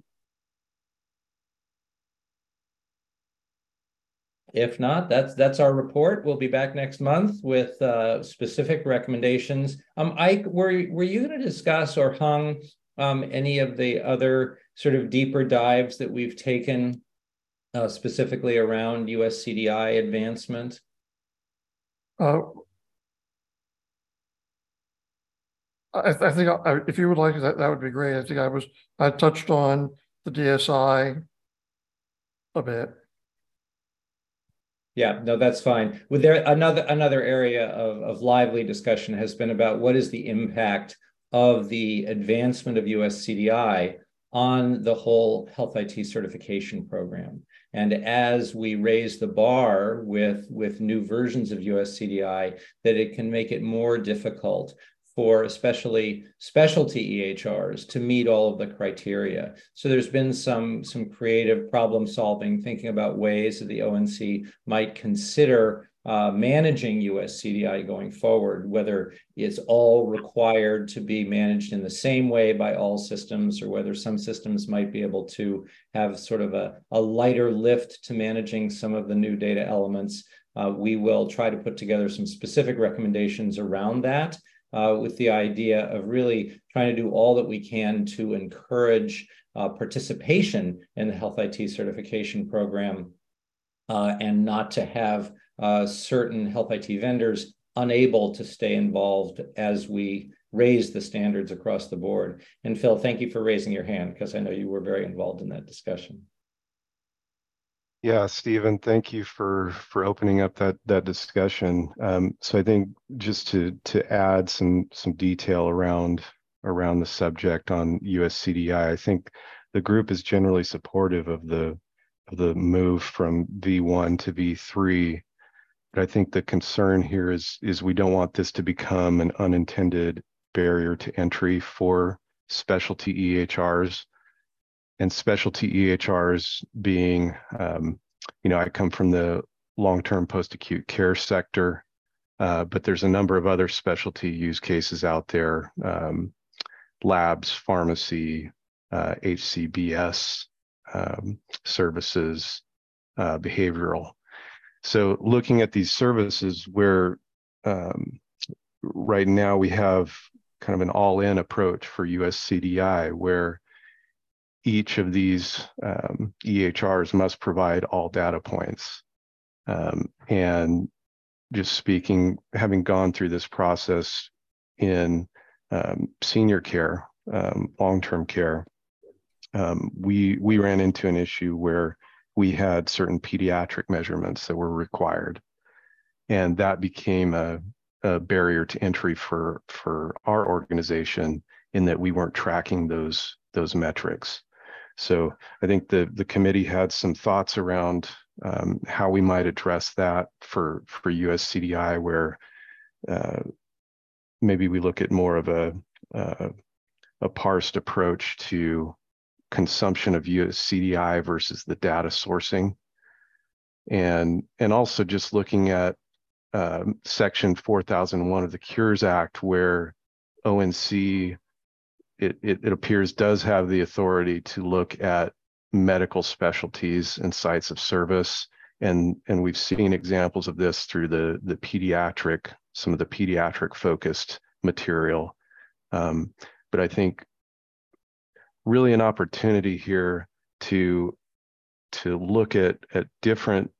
If not, that's our report. We'll be back next month with specific recommendations. Ike, were you going to discuss or Hung any of the other sort of deeper dives that we've taken specifically around US CDI advancement? I think if you would like that would be great. I think I touched on the DSI a bit. Yeah, no, that's fine. With there another area of lively discussion has been about what is the impact of the advancement of US CDI on the whole health IT certification program. And as we raise the bar with new versions of US CDI, that it can make it more difficult for especially specialty EHRs to meet all of the criteria. So there's been some creative problem solving, thinking about ways that the ONC might consider managing US CDI going forward, whether it's all required to be managed in the same way by all systems, or whether some systems might be able to have sort of a lighter lift to managing some of the new data elements. We will try to put together some specific recommendations around that, with the idea of really trying to do all that we can to encourage participation in the Health IT certification program, and not to have certain Health IT vendors unable to stay involved as we raise the standards across the board. And Phil, thank you for raising your hand, because I know you were very involved in that discussion. Yeah, Stephen, thank you for opening up that discussion. So I think just to add some detail around the subject on US CDI, I think the group is generally supportive of the move from V1 to V3. But I think the concern here is we don't want this to become an unintended barrier to entry for specialty EHRs. And specialty EHRs being, I come from the long-term post-acute care sector, but there's a number of other specialty use cases out there, labs, pharmacy, HCBS services, behavioral. So looking at these services where right now we have kind of an all-in approach for US CDI, where each of these EHRs must provide all data points. And just speaking, having gone through this process in senior care, long-term care, we ran into an issue where we had certain pediatric measurements that were required. And that became a barrier to entry for our organization, in that we weren't tracking those metrics. So I think the committee had some thoughts around how we might address that for US CDI, where maybe we look at more of a parsed approach to consumption of US CDI versus the data sourcing, and also just looking at Section 4001 of the Cures Act, where ONC, it appears, does have the authority to look at medical specialties and sites of service. And we've seen examples of this through some of the pediatric focused material. But I think really an opportunity here to look at different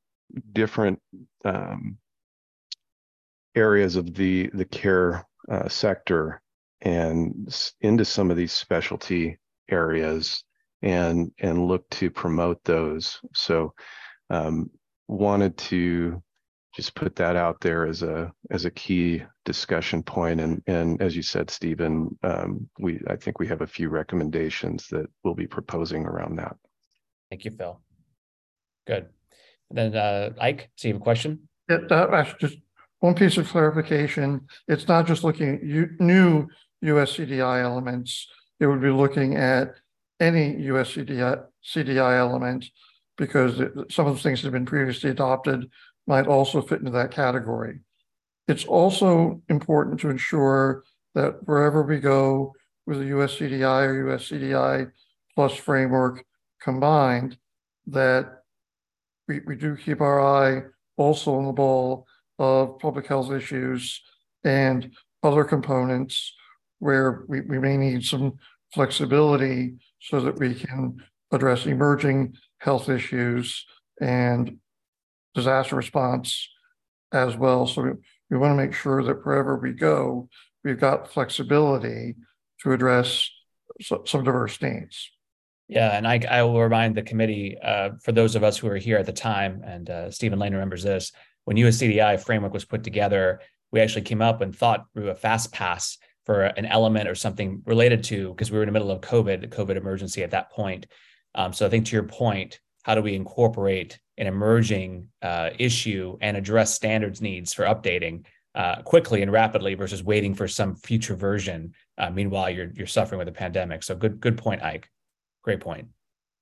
areas of the care sector, and into some of these specialty areas, and look to promote those. So wanted to just put that out there as a key discussion point. And as you said, Stephen, I think we have a few recommendations that we'll be proposing around that. Thank you, Phil. Good. And then Ike, so you have a question? Yeah, actually, just one piece of clarification. It's not just looking at new US CDI elements. It would be looking at any US CDI element, because some of the things that have been previously adopted might also fit into that category. It's also important to ensure that wherever we go with the US CDI or US CDI plus framework combined, that we do keep our eye also on the ball of public health issues and other components where we may need some flexibility so that we can address emerging health issues and disaster response as well. So we want to make sure that wherever we go, we've got flexibility to address some diverse needs. Yeah, and I will remind the committee, for those of us who were here at the time, and Stephen Lane remembers this, when US CDI framework was put together, we actually came up and thought through a fast pass for an element or something related to, because we were in the middle of the COVID emergency at that point. So I think to your point, how do we incorporate an emerging issue and address standards needs for updating quickly and rapidly versus waiting for some future version? Meanwhile, you're suffering with a pandemic. So good point, Ike. Great point.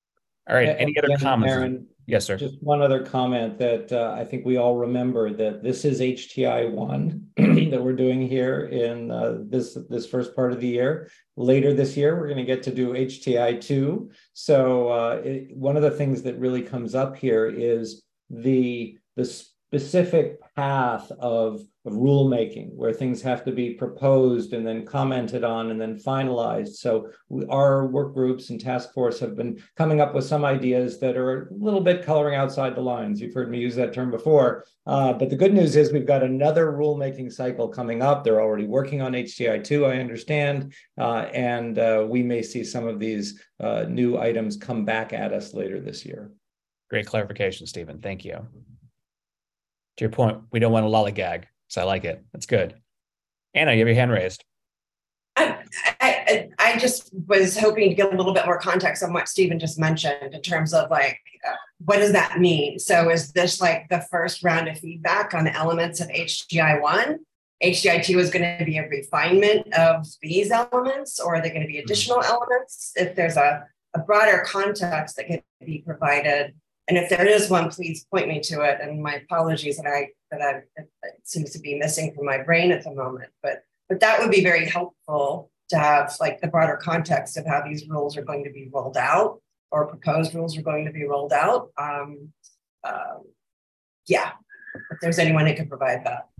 All right. Any other comments? Aaron, yes, sir. Just one other comment that I think we all remember, that this is HTI 1 that we're doing here in this first part of the year. Later this year, we're going to get to do HTI 2. So one of the things that really comes up here is the specific path of rulemaking, where things have to be proposed and then commented on and then finalized. So our work groups and task force have been coming up with some ideas that are a little bit coloring outside the lines. You've heard me use that term before. But the good news is we've got another rulemaking cycle coming up. They're already working on HTI 2, I understand. And we may see some of these new items come back at us later this year. Great clarification, Stephen. Thank you. To your point, we don't want to lollygag, so I like it. That's good. Anna, you have your hand raised. I just was hoping to get a little bit more context on what Stephen just mentioned in terms of like, what does that mean? So is this like the first round of feedback on the elements of HTI 1? HTI 2 is going to be a refinement of these elements, or are there going to be additional elements? If there's a broader context that can be provided, and if there is one, please point me to it. And my apologies that it seems to be missing from my brain at the moment. But that would be very helpful to have like the broader context of how these rules are going to be rolled out, or proposed rules are going to be rolled out. Yeah, if there's anyone who can provide that.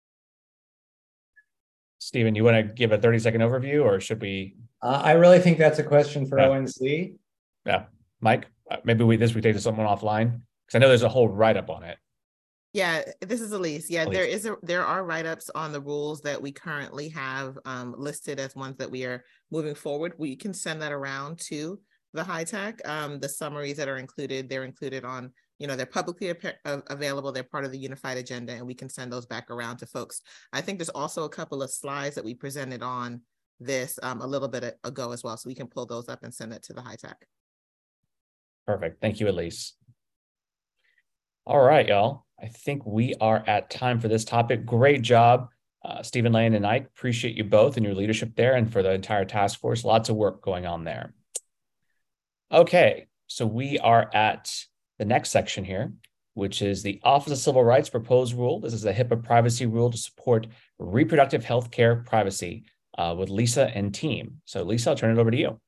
Stephen, you want to give a 30-second overview, or should we? I really think that's a question for ONC. Yeah, Mike. Maybe we take this someone offline, because I know there's a whole write-up on it. Yeah, this is Elise. Yeah, Elise. There are write-ups on the rules that we currently have listed as ones that we are moving forward. We can send that around to the HITAC. The summaries that are included, they're included on, they're publicly available. They're part of the unified agenda, and we can send those back around to folks. I think there's also a couple of slides that we presented on this a little bit ago as well, so we can pull those up and send it to the HITAC. Perfect. Thank you, Elise. All right, y'all. I think we are at time for this topic. Great job, Stephen Lane and Ike. Appreciate you both and your leadership there, and for the entire task force. Lots of work going on there. Okay, so we are at the next section here, which is the Office of Civil Rights proposed rule. This is a HIPAA privacy rule to support reproductive health care privacy with Lisa and team. So Lisa, I'll turn it over to you.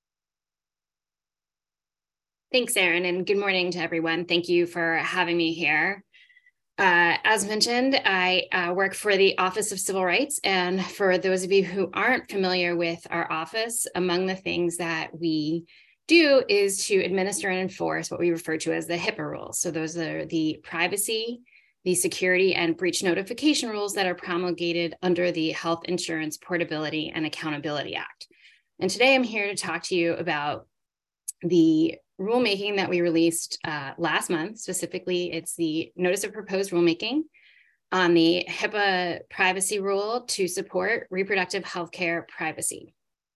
Thanks, Aaron, and good morning to everyone. Thank you for having me here. As mentioned, I work for the Office of Civil Rights, and for those of you who aren't familiar with our office, among the things that we do is to administer and enforce what we refer to as the HIPAA rules. So those are the privacy, the security, and breach notification rules that are promulgated under the Health Insurance Portability and Accountability Act. And today I'm here to talk to you about the rulemaking that we released last month. Specifically, it's the Notice of Proposed Rulemaking on the HIPAA privacy rule to support reproductive health care privacy.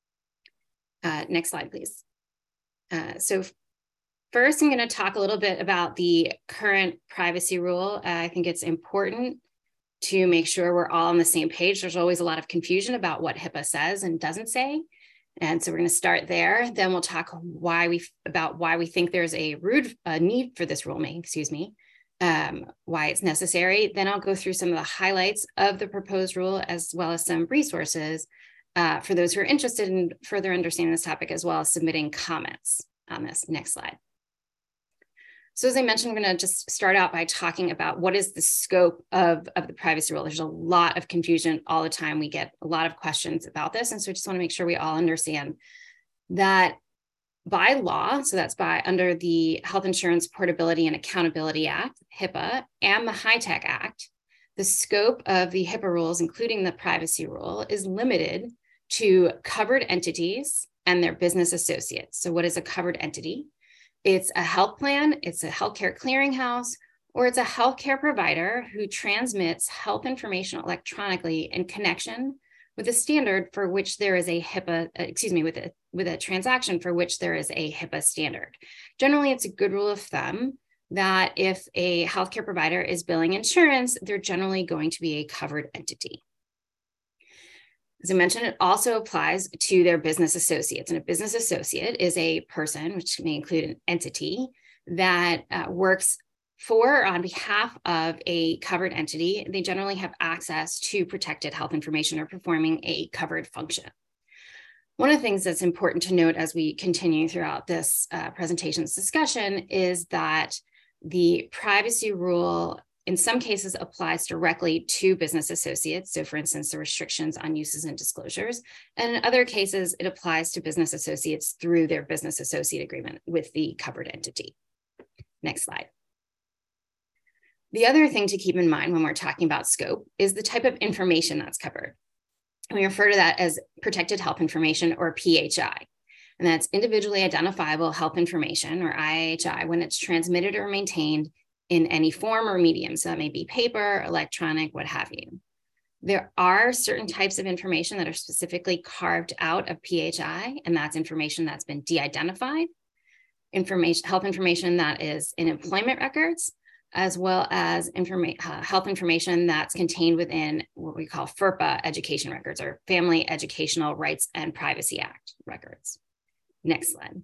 Next slide, please. So first, I'm going to talk a little bit about the current privacy rule. I think it's important to make sure we're all on the same page. There's always a lot of confusion about what HIPAA says and doesn't say. And so we're going to start there. Then we'll talk about why we think there's a need for this rulemaking, why it's necessary. Then I'll go through some of the highlights of the proposed rule, as well as some resources for those who are interested in further understanding this topic, as well as submitting comments on this. Next slide. So as I mentioned, I'm going to just start out by talking about what is the scope of the privacy rule. There's a lot of confusion all the time. We get a lot of questions about this. And so I just want to make sure we all understand that by law, so that's under the Health Insurance Portability and Accountability Act, HIPAA, and the HITAC Act, the scope of the HIPAA rules, including the privacy rule, is limited to covered entities and their business associates. So what is a covered entity? It's a health plan, it's a healthcare clearinghouse, or it's a healthcare provider who transmits health information electronically in connection with a standard for which there is a HIPAA, with a transaction for which there is a HIPAA standard. Generally, it's a good rule of thumb that if a healthcare provider is billing insurance, they're generally going to be a covered entity. As I mentioned, it also applies to their business associates. And a business associate is a person, which may include an entity, that works for or on behalf of a covered entity. They generally have access to protected health information or performing a covered function. One of the things that's important to note as we continue throughout this presentation's discussion is that the privacy rule in some cases applies directly to business associates. So for instance, the restrictions on uses and disclosures. And in other cases, it applies to business associates through their business associate agreement with the covered entity. Next slide. The other thing to keep in mind when we're talking about scope is the type of information that's covered. And we refer to that as protected health information, or PHI. And that's individually identifiable health information, or IHI, when it's transmitted or maintained in any form or medium. So that may be paper, electronic, what have you. There are certain types of information that are specifically carved out of PHI, and that's information that's been de-identified, health information that is in employment records, as well as health information that's contained within what we call FERPA education records, or Family Educational Rights and Privacy Act records. Next slide.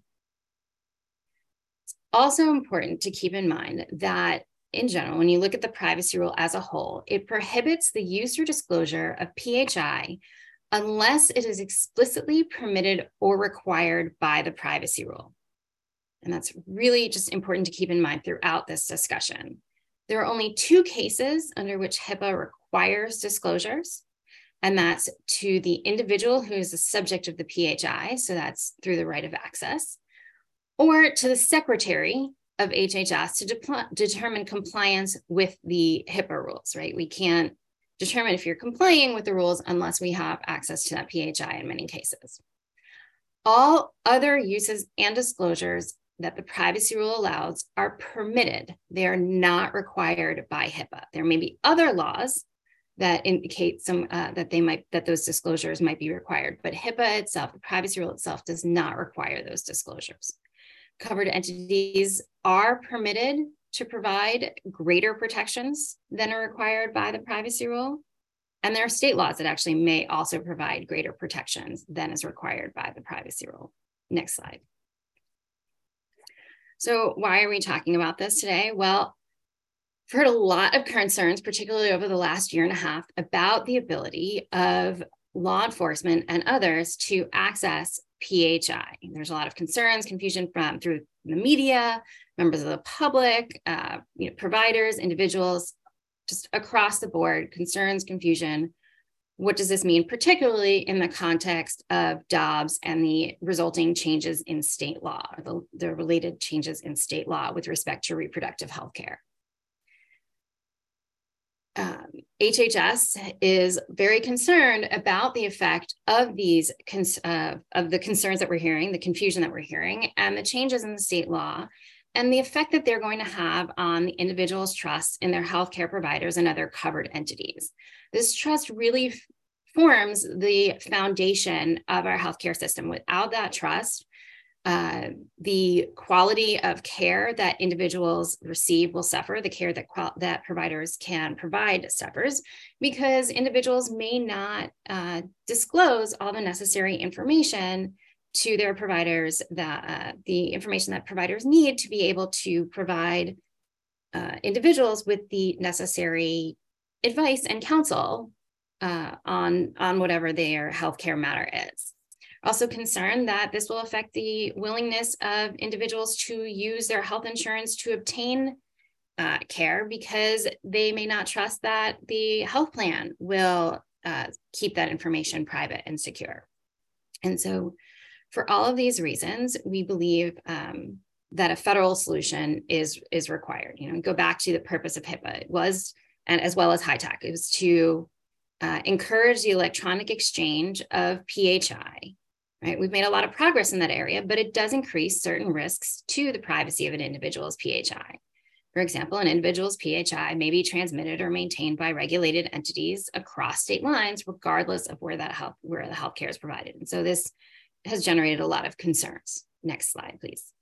It's also important to keep in mind that in general, when you look at the privacy rule as a whole, it prohibits the use or disclosure of PHI unless it is explicitly permitted or required by the privacy rule. And that's really just important to keep in mind throughout this discussion. There are only two cases under which HIPAA requires disclosures, and that's to the individual who is the subject of the PHI, so that's through the right of access, or to the secretary of HHS to determine compliance with the HIPAA rules, right? We can't determine if you're complying with the rules unless we have access to that PHI in many cases. All other uses and disclosures that the privacy rule allows are permitted. They are not required by HIPAA. There may be other laws that indicate that those disclosures might be required, but HIPAA itself, the privacy rule itself, does not require those disclosures. Covered entities are permitted to provide greater protections than are required by the privacy rule. And there are state laws that actually may also provide greater protections than is required by the privacy rule. Next slide. So why are we talking about this today? Well, I've heard a lot of concerns, particularly over the last year and a half, about the ability of law enforcement and others to access PHI. There's a lot of concerns, confusion through the media, members of the public, providers, individuals, just across the board, concerns, confusion. What does this mean, particularly in the context of Dobbs and the resulting changes in state law, or the related changes in state law with respect to reproductive health care? HHS is very concerned about the effect of the concerns that we're hearing, the confusion that we're hearing, and the changes in the state law, and the effect that they're going to have on the individual's trust in their healthcare providers and other covered entities. This trust really forms the foundation of our healthcare system. Without that trust, the quality of care that individuals receive will suffer. The care that providers can provide suffers, because individuals may not disclose all the necessary information to their providers, the information that providers need to be able to provide individuals with the necessary advice and counsel on whatever their healthcare matter is. Also concerned that this will affect the willingness of individuals to use their health insurance to obtain care, because they may not trust that the health plan will keep that information private and secure. And so for all of these reasons, we believe that a federal solution is required. Go back to the purpose of HIPAA. It was, and as well as HITAC, it was to encourage the electronic exchange of PHI. Right? We've made a lot of progress in that area, but it does increase certain risks to the privacy of an individual's PHI. For example, an individual's PHI may be transmitted or maintained by regulated entities across state lines, regardless of where the healthcare is provided. And so this has generated a lot of concerns. Next slide, please.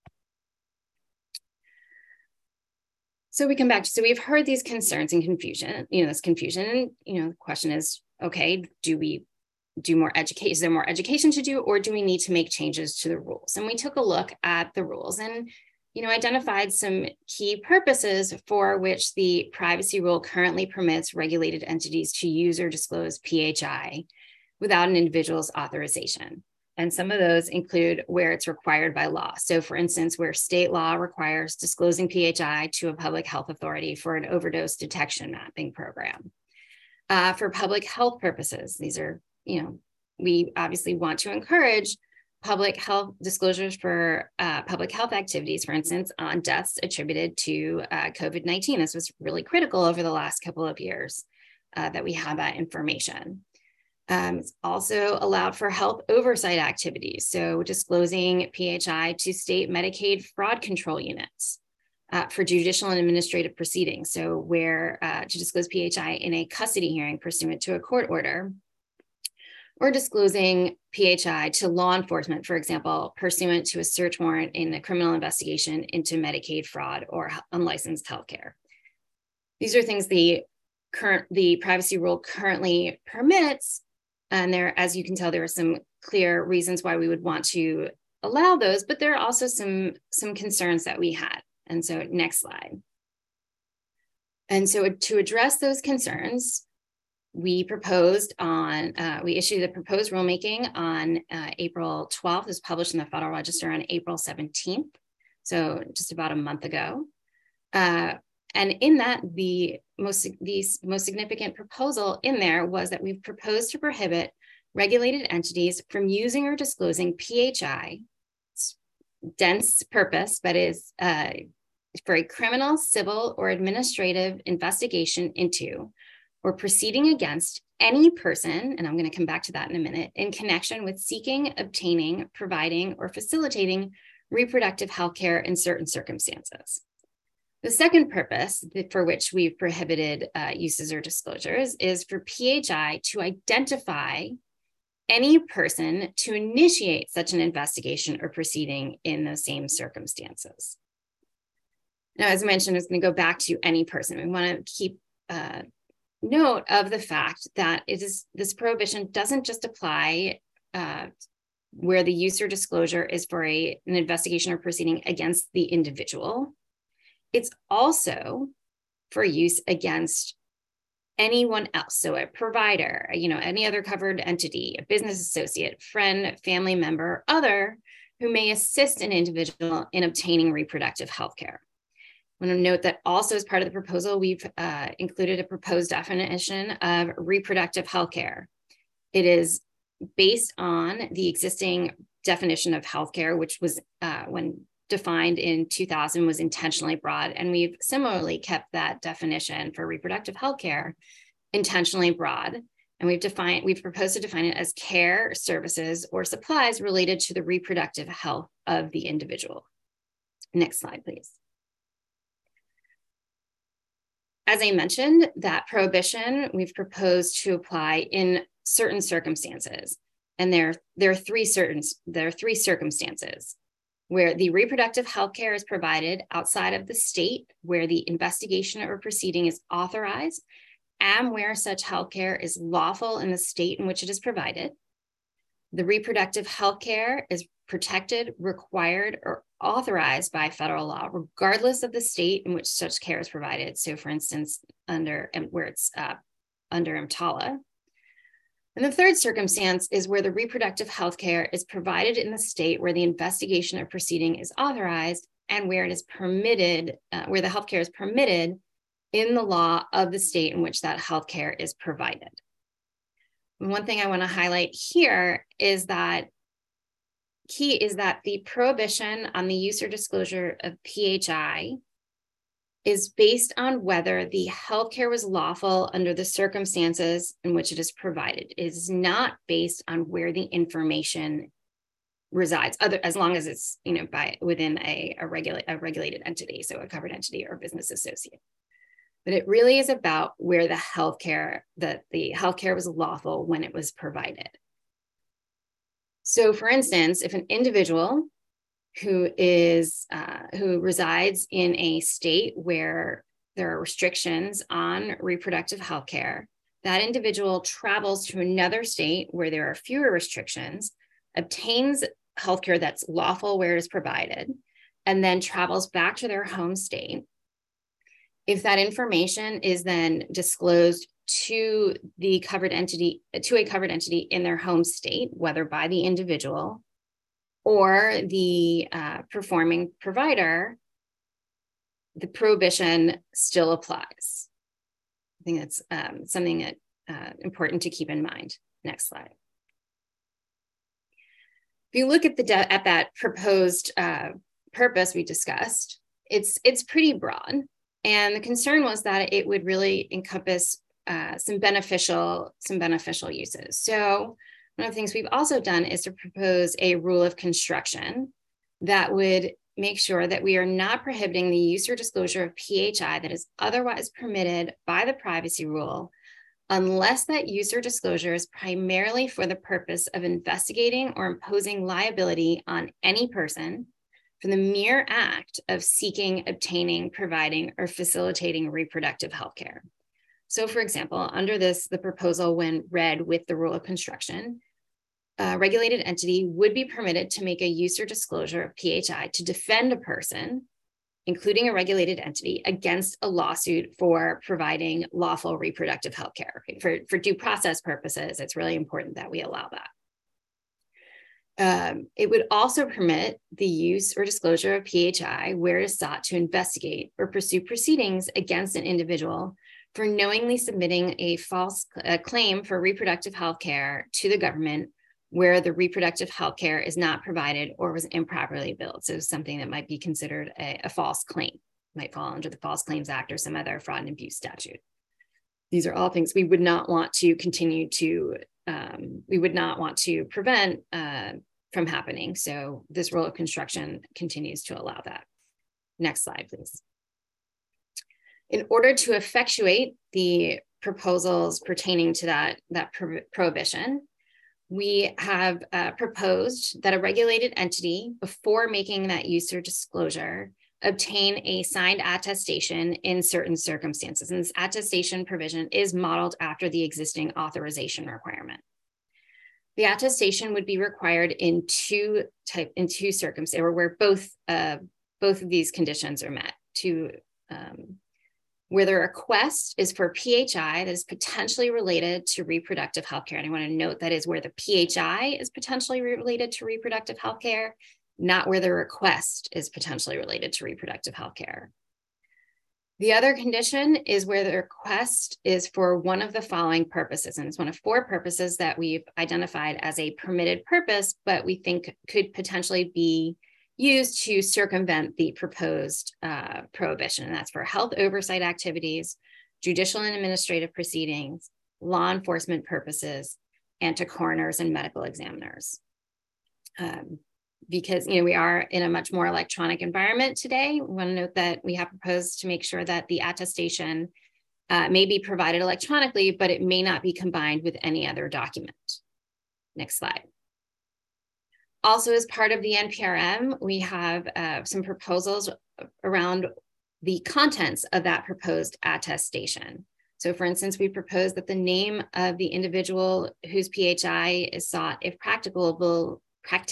So we come back to, so we've heard these concerns and confusion, this confusion, and the question is, okay, do we do more education? Is there more education to do, or do we need to make changes to the rules? And we took a look at the rules and identified some key purposes for which the privacy rule currently permits regulated entities to use or disclose PHI without an individual's authorization. And some of those include where it's required by law. So for instance, where state law requires disclosing PHI to a public health authority for an overdose detection mapping program. For public health purposes, these are, we obviously want to encourage public health disclosures for public health activities, for instance, on deaths attributed to COVID-19. This was really critical over the last couple of years that we have that information. It's also allowed for health oversight activities. So disclosing PHI to state Medicaid fraud control units for judicial and administrative proceedings. So where to disclose PHI in a custody hearing pursuant to a court order, or disclosing PHI to law enforcement, for example, pursuant to a search warrant in a criminal investigation into Medicaid fraud or unlicensed healthcare. These are things the privacy rule currently permits. And there, as you can tell, there are some clear reasons why we would want to allow those, but there are also some concerns that we had. And so next slide. And so to address those concerns, we proposed we issued a proposed rulemaking on April 12th. It was published in the Federal Register on April 17th. So just about a month ago. And in that, the most significant proposal in there was that we've proposed to prohibit regulated entities from using or disclosing PHI, dense purpose, but is for a criminal, civil, or administrative investigation into or proceeding against any person, and I'm going to come back to that in a minute, in connection with seeking, obtaining, providing, or facilitating reproductive health care in certain circumstances. The second purpose for which we've prohibited uses or disclosures is for PHI to identify any person to initiate such an investigation or proceeding in those same circumstances. Now, as I mentioned, it's going to go back to any person. We want to keep note of the fact that this prohibition doesn't just apply where the use or disclosure is for an investigation or proceeding against the individual. It's also for use against anyone else. So a provider, any other covered entity, a business associate, friend, family member, other who may assist an individual in obtaining reproductive health care. I want to note that also as part of the proposal, we've included a proposed definition of reproductive health care. It is based on the existing definition of healthcare, which was when defined in 2000 was intentionally broad. And we've similarly kept that definition for reproductive health care intentionally broad. And we've proposed to define it as care, services, or supplies related to the reproductive health of the individual. Next slide, please. As I mentioned, that prohibition we've proposed to apply in certain circumstances. And there are three circumstances where the reproductive health care is provided outside of the state where the investigation or proceeding is authorized, and where such health care is lawful in the state in which it is provided. The reproductive health care is protected, required, or authorized by federal law, regardless of the state in which such care is provided. So for instance, under EMTALA. And the third circumstance is where the reproductive health care is provided in the state where the investigation or proceeding is authorized and where it is permitted, where the health care is permitted in the law of the state in which that health care is provided. And one thing I want to highlight here is that the prohibition on the use or disclosure of PHI is based on whether the healthcare was lawful under the circumstances in which it is provided. It is not based on where the information resides, as long as it's within a regulated entity, so a covered entity or business associate. But it really is about where the healthcare was lawful when it was provided. So, for instance, if an individual who resides in a state where there are restrictions on reproductive health care, that individual travels to another state where there are fewer restrictions, obtains healthcare that's lawful where it is provided, and then travels back to their home state. If that information is then disclosed to the covered entity, to a covered entity in their home state, whether by the individual or the performing provider, the prohibition still applies. I think that's something that important to keep in mind. Next slide. If you look at that proposed purpose we discussed, it's pretty broad, and the concern was that it would really encompass some beneficial uses. So one of the things we've also done is to propose a rule of construction that would make sure that we are not prohibiting the use or disclosure of PHI that is otherwise permitted by the privacy rule, unless that use or disclosure is primarily for the purpose of investigating or imposing liability on any person for the mere act of seeking, obtaining, providing, or facilitating reproductive health care. So for example, under the proposal when read with the rule of construction, a regulated entity would be permitted to make a use or disclosure of PHI to defend a person, including a regulated entity, against a lawsuit for providing lawful reproductive health care. For due process purposes, it's really important that we allow that. It would also permit the use or disclosure of PHI where it is sought to investigate or pursue proceedings against an individual for knowingly submitting a false claim for reproductive health care to the government where the reproductive health care is not provided or was improperly billed. So something that might be considered a false claim, might fall under the False Claims Act or some other fraud and abuse statute. These are all things we would not want to continue to, we would not want to prevent from happening. So this rule of construction continues to allow that. Next slide, please. In order to effectuate the proposals pertaining to that prohibition, we have proposed that a regulated entity, before making that use or disclosure, obtain a signed attestation in certain circumstances. And this attestation provision is modeled after the existing authorization requirement. The attestation would be required in two circumstances, or where both of these conditions are met. Where the request is for PHI that is potentially related to reproductive health care. And I want to note that is where the PHI is potentially related to reproductive health care, not where the request is potentially related to reproductive health care. The other condition is where the request is for one of the following purposes. And it's one of 4 purposes that we've identified as a permitted purpose, but we think could potentially be used to circumvent the proposed prohibition. And that's for health oversight activities, judicial and administrative proceedings, law enforcement purposes, and to coroners and medical examiners. Because we are in a much more electronic environment today, we want to note that we have proposed to make sure that the attestation may be provided electronically, but it may not be combined with any other document. Next slide. Also, as part of the NPRM, we have some proposals around the contents of that proposed attestation. So for instance, we propose that the name of the individual whose PHI is sought, if practicable,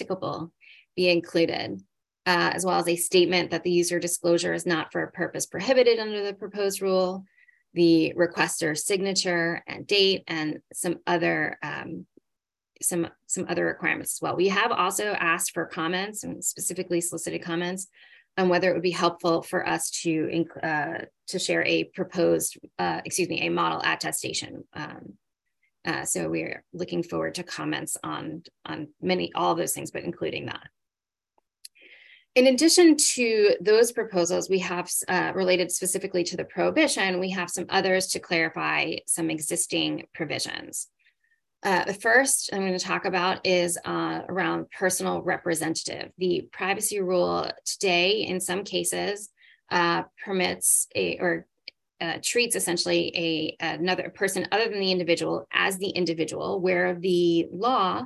be included, as well as a statement that the user disclosure is not for a purpose prohibited under the proposed rule, the requester's signature and date, and some other requirements as well. We have also asked for comments and specifically solicited comments on whether it would be helpful for us to share a proposed, a model attestation. So we're looking forward to comments on all of those things, but including that. In addition to those proposals, we have related specifically to the prohibition, we have some others to clarify some existing provisions. The first I'm going to talk about is around personal representative. The privacy rule today, in some cases, permits treats essentially another person other than the individual as the individual, where the law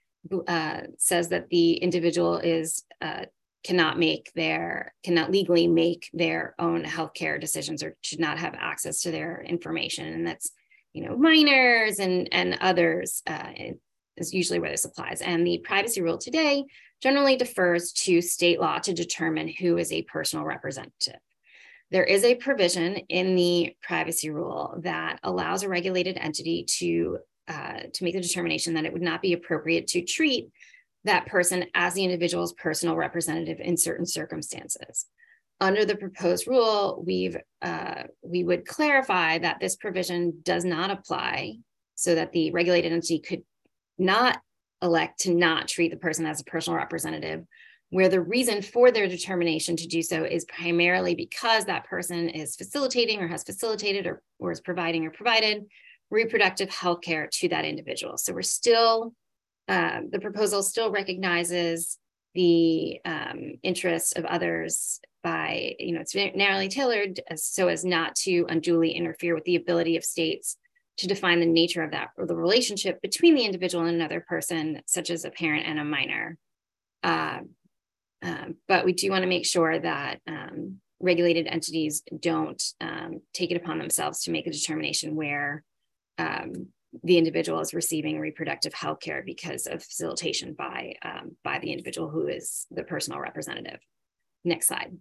says that the individual cannot legally make their own healthcare decisions or should not have access to their information. And that's minors and others is usually where this applies. And the privacy rule today generally defers to state law to determine who is a personal representative. There is a provision in the privacy rule that allows a regulated entity to make the determination that it would not be appropriate to treat that person as the individual's personal representative in certain circumstances. Under the proposed rule, we would clarify that this provision does not apply, so that the regulated entity could not elect to not treat the person as a personal representative, where the reason for their determination to do so is primarily because that person is facilitating or has facilitated or is providing or provided reproductive health care to that individual. So we're still, the proposal still recognizes the interests of others by, it's narrowly tailored so as not to unduly interfere with the ability of states to define the nature of that, or the relationship between the individual and another person, such as a parent and a minor. But we do want to make sure that regulated entities don't take it upon themselves to make a determination where the individual is receiving reproductive health care because of facilitation by the individual who is the personal representative. Next slide.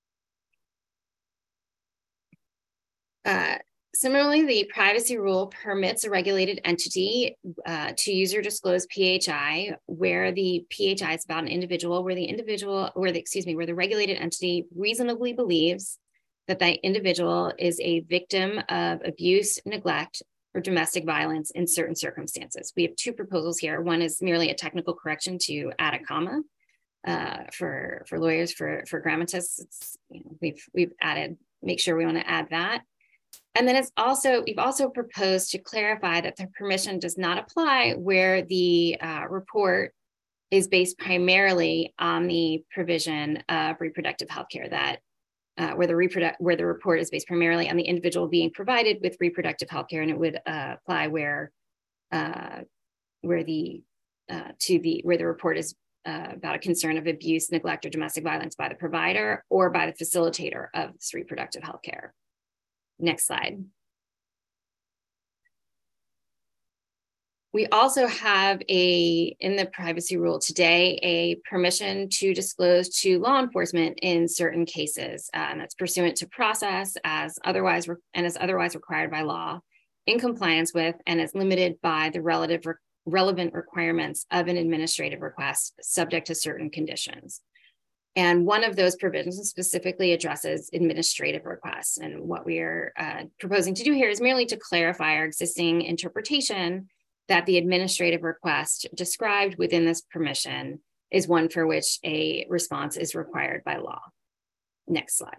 Similarly, the privacy rule permits a regulated entity to use or disclose PHI where the PHI is about an individual, where the regulated entity reasonably believes that that individual is a victim of abuse, neglect, or domestic violence in certain circumstances. We have two proposals here. One is merely a technical correction to add a comma for lawyers, for grammatists. We've added, make sure we want to add that. And then we've also proposed to clarify that the permission does not apply where the report is based primarily on the provision of reproductive health care, that where the report is based primarily on the individual being provided with reproductive health care, and it would apply where the report is about a concern of abuse, neglect, or domestic violence by the provider or by the facilitator of this reproductive health care. Next slide. We also have in the privacy rule today, a permission to disclose to law enforcement in certain cases, and that's pursuant to process as otherwise required by law, in compliance with, and is limited by the relevant requirements of an administrative request subject to certain conditions. And one of those provisions specifically addresses administrative requests. And what we are proposing to do here is merely to clarify our existing interpretation that the administrative request described within this permission is one for which a response is required by law. Next slide.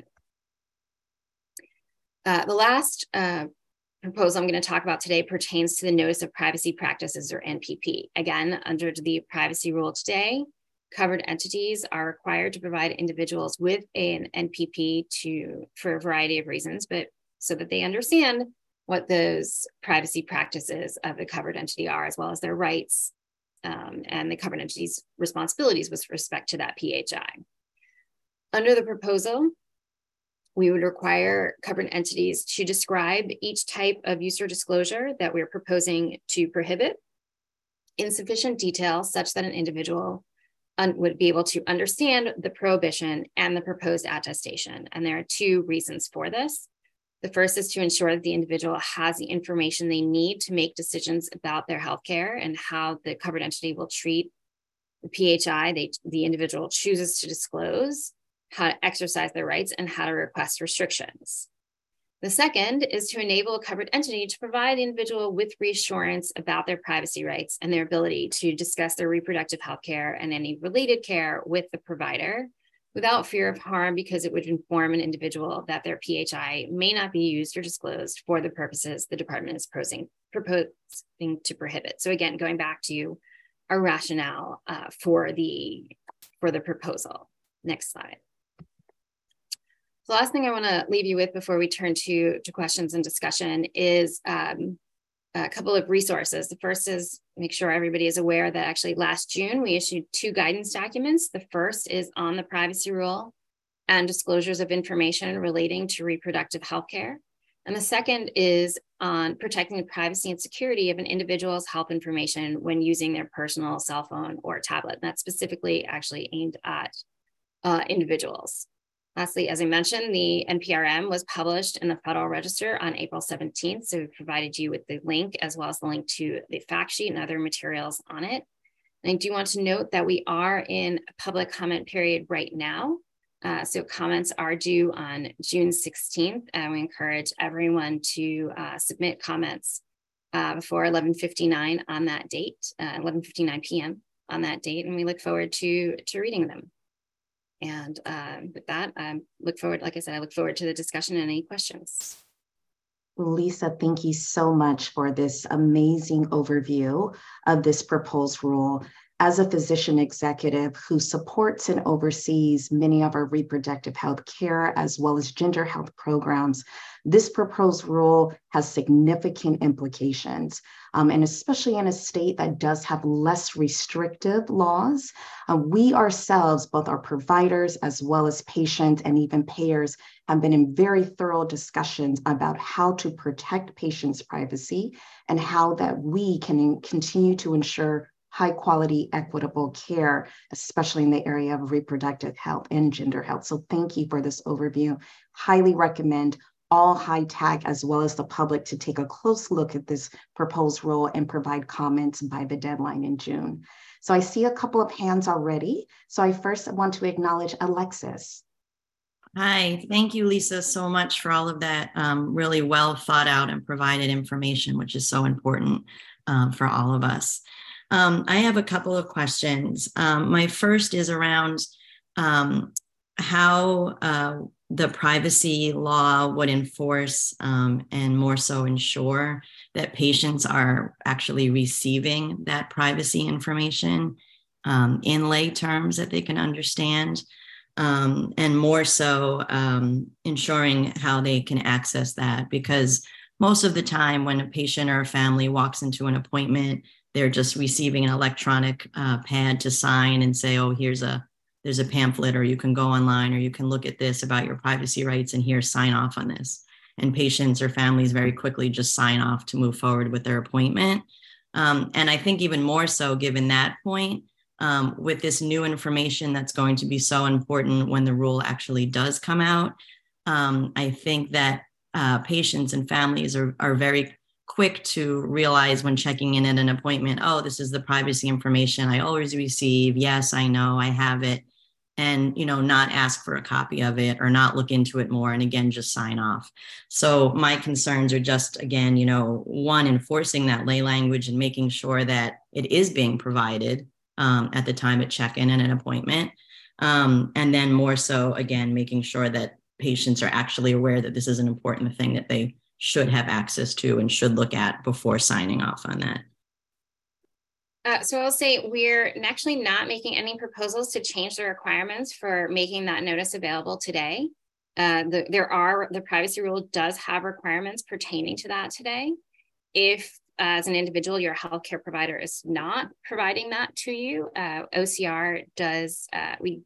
The last proposal I'm going to talk about today pertains to the Notice of Privacy Practices, or NPP. Again, under the privacy rule today, covered entities are required to provide individuals with an NPP for a variety of reasons, but so that they understand what those privacy practices of the covered entity are, as well as their rights and the covered entity's responsibilities with respect to that PHI. Under the proposal, we would require covered entities to describe each type of use or disclosure that we're proposing to prohibit in sufficient detail such that an individual would be able to understand the prohibition and the proposed attestation. And there are two reasons for this. The first is to ensure that the individual has the information they need to make decisions about their healthcare and how the covered entity will treat the PHI the individual chooses to disclose, how to exercise their rights, and how to request restrictions. The second is to enable a covered entity to provide the individual with reassurance about their privacy rights and their ability to discuss their reproductive health care and any related care with the provider without fear of harm, because it would inform an individual that their PHI may not be used or disclosed for the purposes the department is proposing to prohibit. So again, going back to our rationale for the proposal. Next slide. The last thing I want to leave you with before we turn to questions and discussion is a couple of resources. The first is make sure everybody is aware that actually last June, we issued 2 guidance documents. The first is on the privacy rule and disclosures of information relating to reproductive health care. And the second is on protecting the privacy and security of an individual's health information when using their personal cell phone or tablet. And that's specifically actually aimed at individuals. Lastly, as I mentioned, the NPRM was published in the Federal Register on April 17th. So we provided you with the link as well as the link to the fact sheet and other materials on it. And I do want to note that we are in a public comment period right now. So comments are due on June 16th, and we encourage everyone to submit comments before 11:59 on that date, 11:59 p.m. on that date, and we look forward to reading them. And with that, I look forward, like I said, I look forward to the discussion and any questions. Lisa, thank you so much for this amazing overview of this proposed rule. As a physician executive who supports and oversees many of our reproductive health care as well as gender health programs, this proposed rule has significant implications, and especially in a state that does have less restrictive laws. We ourselves, both our providers as well as patients and even payers, have been in very thorough discussions about how to protect patients' privacy and how that we can continue to ensure high quality, equitable care, especially in the area of reproductive health and gender health. So thank you for this overview. Highly recommend all HITAC as well as the public to take a close look at this proposed rule and provide comments by the deadline in June. So I see a couple of hands already. So I first want to acknowledge Alexis. Hi, thank you, Lisa, so much for all of that really well thought out and provided information, which is so important for all of us. I have a couple of questions. My first is around how the privacy law would enforce and more so ensure that patients are actually receiving that privacy information in lay terms that they can understand, and more so ensuring how they can access that. Because most of the time when a patient or a family walks into an appointment, they're just receiving an electronic pad to sign and say, oh, there's a pamphlet, or you can go online, or you can look at this about your privacy rights, and here, sign off on this. And patients or families very quickly just sign off to move forward with their appointment. And I think even more so, given that point, with this new information that's going to be so important when the rule actually does come out, I think that patients and families are very quick to realize when checking in at an appointment, oh, this is the privacy information I always receive. Yes, I know, I have it. And, not ask for a copy of it or not look into it more. And again, just sign off. So my concerns are just, again, one, enforcing that lay language and making sure that it is being provided at the time of check-in and an appointment. And then more so, again, making sure that patients are actually aware that this is an important thing that they should have access to and should look at before signing off on that. So I'll say we're actually not making any proposals to change the requirements for making that notice available today. The privacy rule does have requirements pertaining to that today. If as an individual, your healthcare provider is not providing that to you, OCR does, we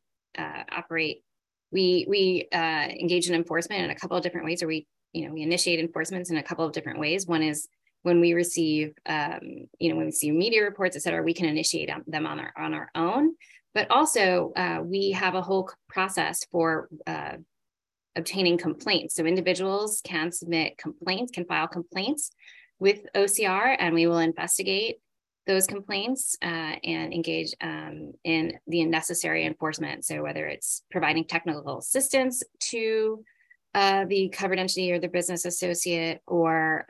engage in enforcement in a couple of different ways, or we initiate enforcements in a couple of different ways. One is when we receive, when we see media reports, et cetera, we can initiate them on our own. But also, we have a whole process for obtaining complaints. So individuals can submit complaints, can file complaints with OCR, and we will investigate those complaints and engage in the necessary enforcement. So whether it's providing technical assistance to the covered entity or the business associate, or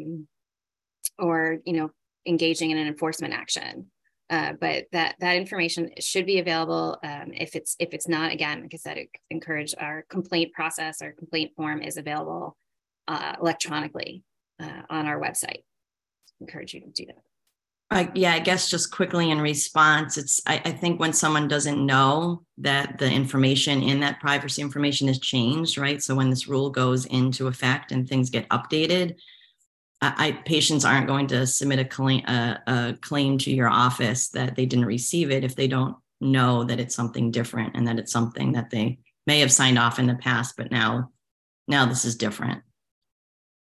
engaging in an enforcement action. But that information should be available. If it's not, again, like I said, encourage our complaint process. Our complaint form is available electronically on our website. Encourage you to do that. Yeah, I guess just quickly in response, I think when someone doesn't know that the information in that privacy information has changed, right? So when this rule goes into effect and things get updated, patients aren't going to submit a claim to your office that they didn't receive it if they don't know that it's something different and that it's something that they may have signed off in the past, but now this is different.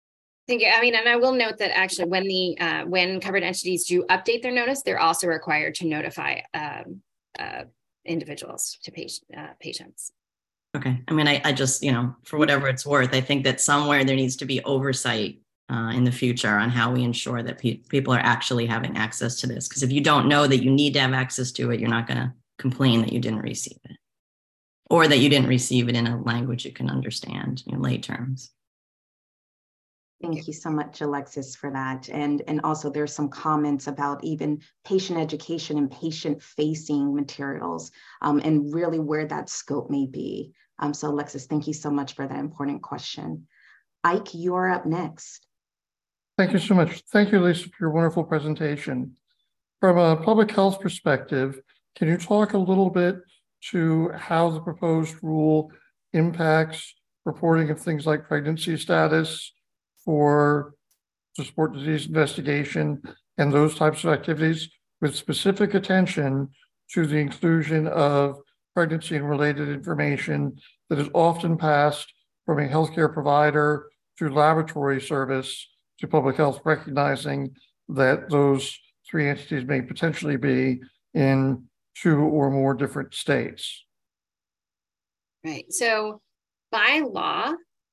Thank you. I mean, and I will note that actually when covered entities do update their notice, they're also required to notify individuals to patients. Okay. I mean, I just, for whatever it's worth, I think that somewhere there needs to be oversight in the future on how we ensure that people are actually having access to this. Because if you don't know that you need to have access to it, you're not going to complain that you didn't receive it, or that you didn't receive it in a language you can understand in lay terms. Thank you so much, Alexis, for that. And also there's some comments about even patient education and patient-facing materials and really where that scope may be. So Alexis, thank you so much for that important question. Ike, you're up next. Thank you so much. Thank you, Lisa, for your wonderful presentation. From a public health perspective, can you talk a little bit to how the proposed rule impacts reporting of things like pregnancy status to support disease investigation and those types of activities, with specific attention to the inclusion of pregnancy and related information that is often passed from a healthcare provider through laboratory service to public health, recognizing that those three entities may potentially be in 2 or more different states? Right. So by law,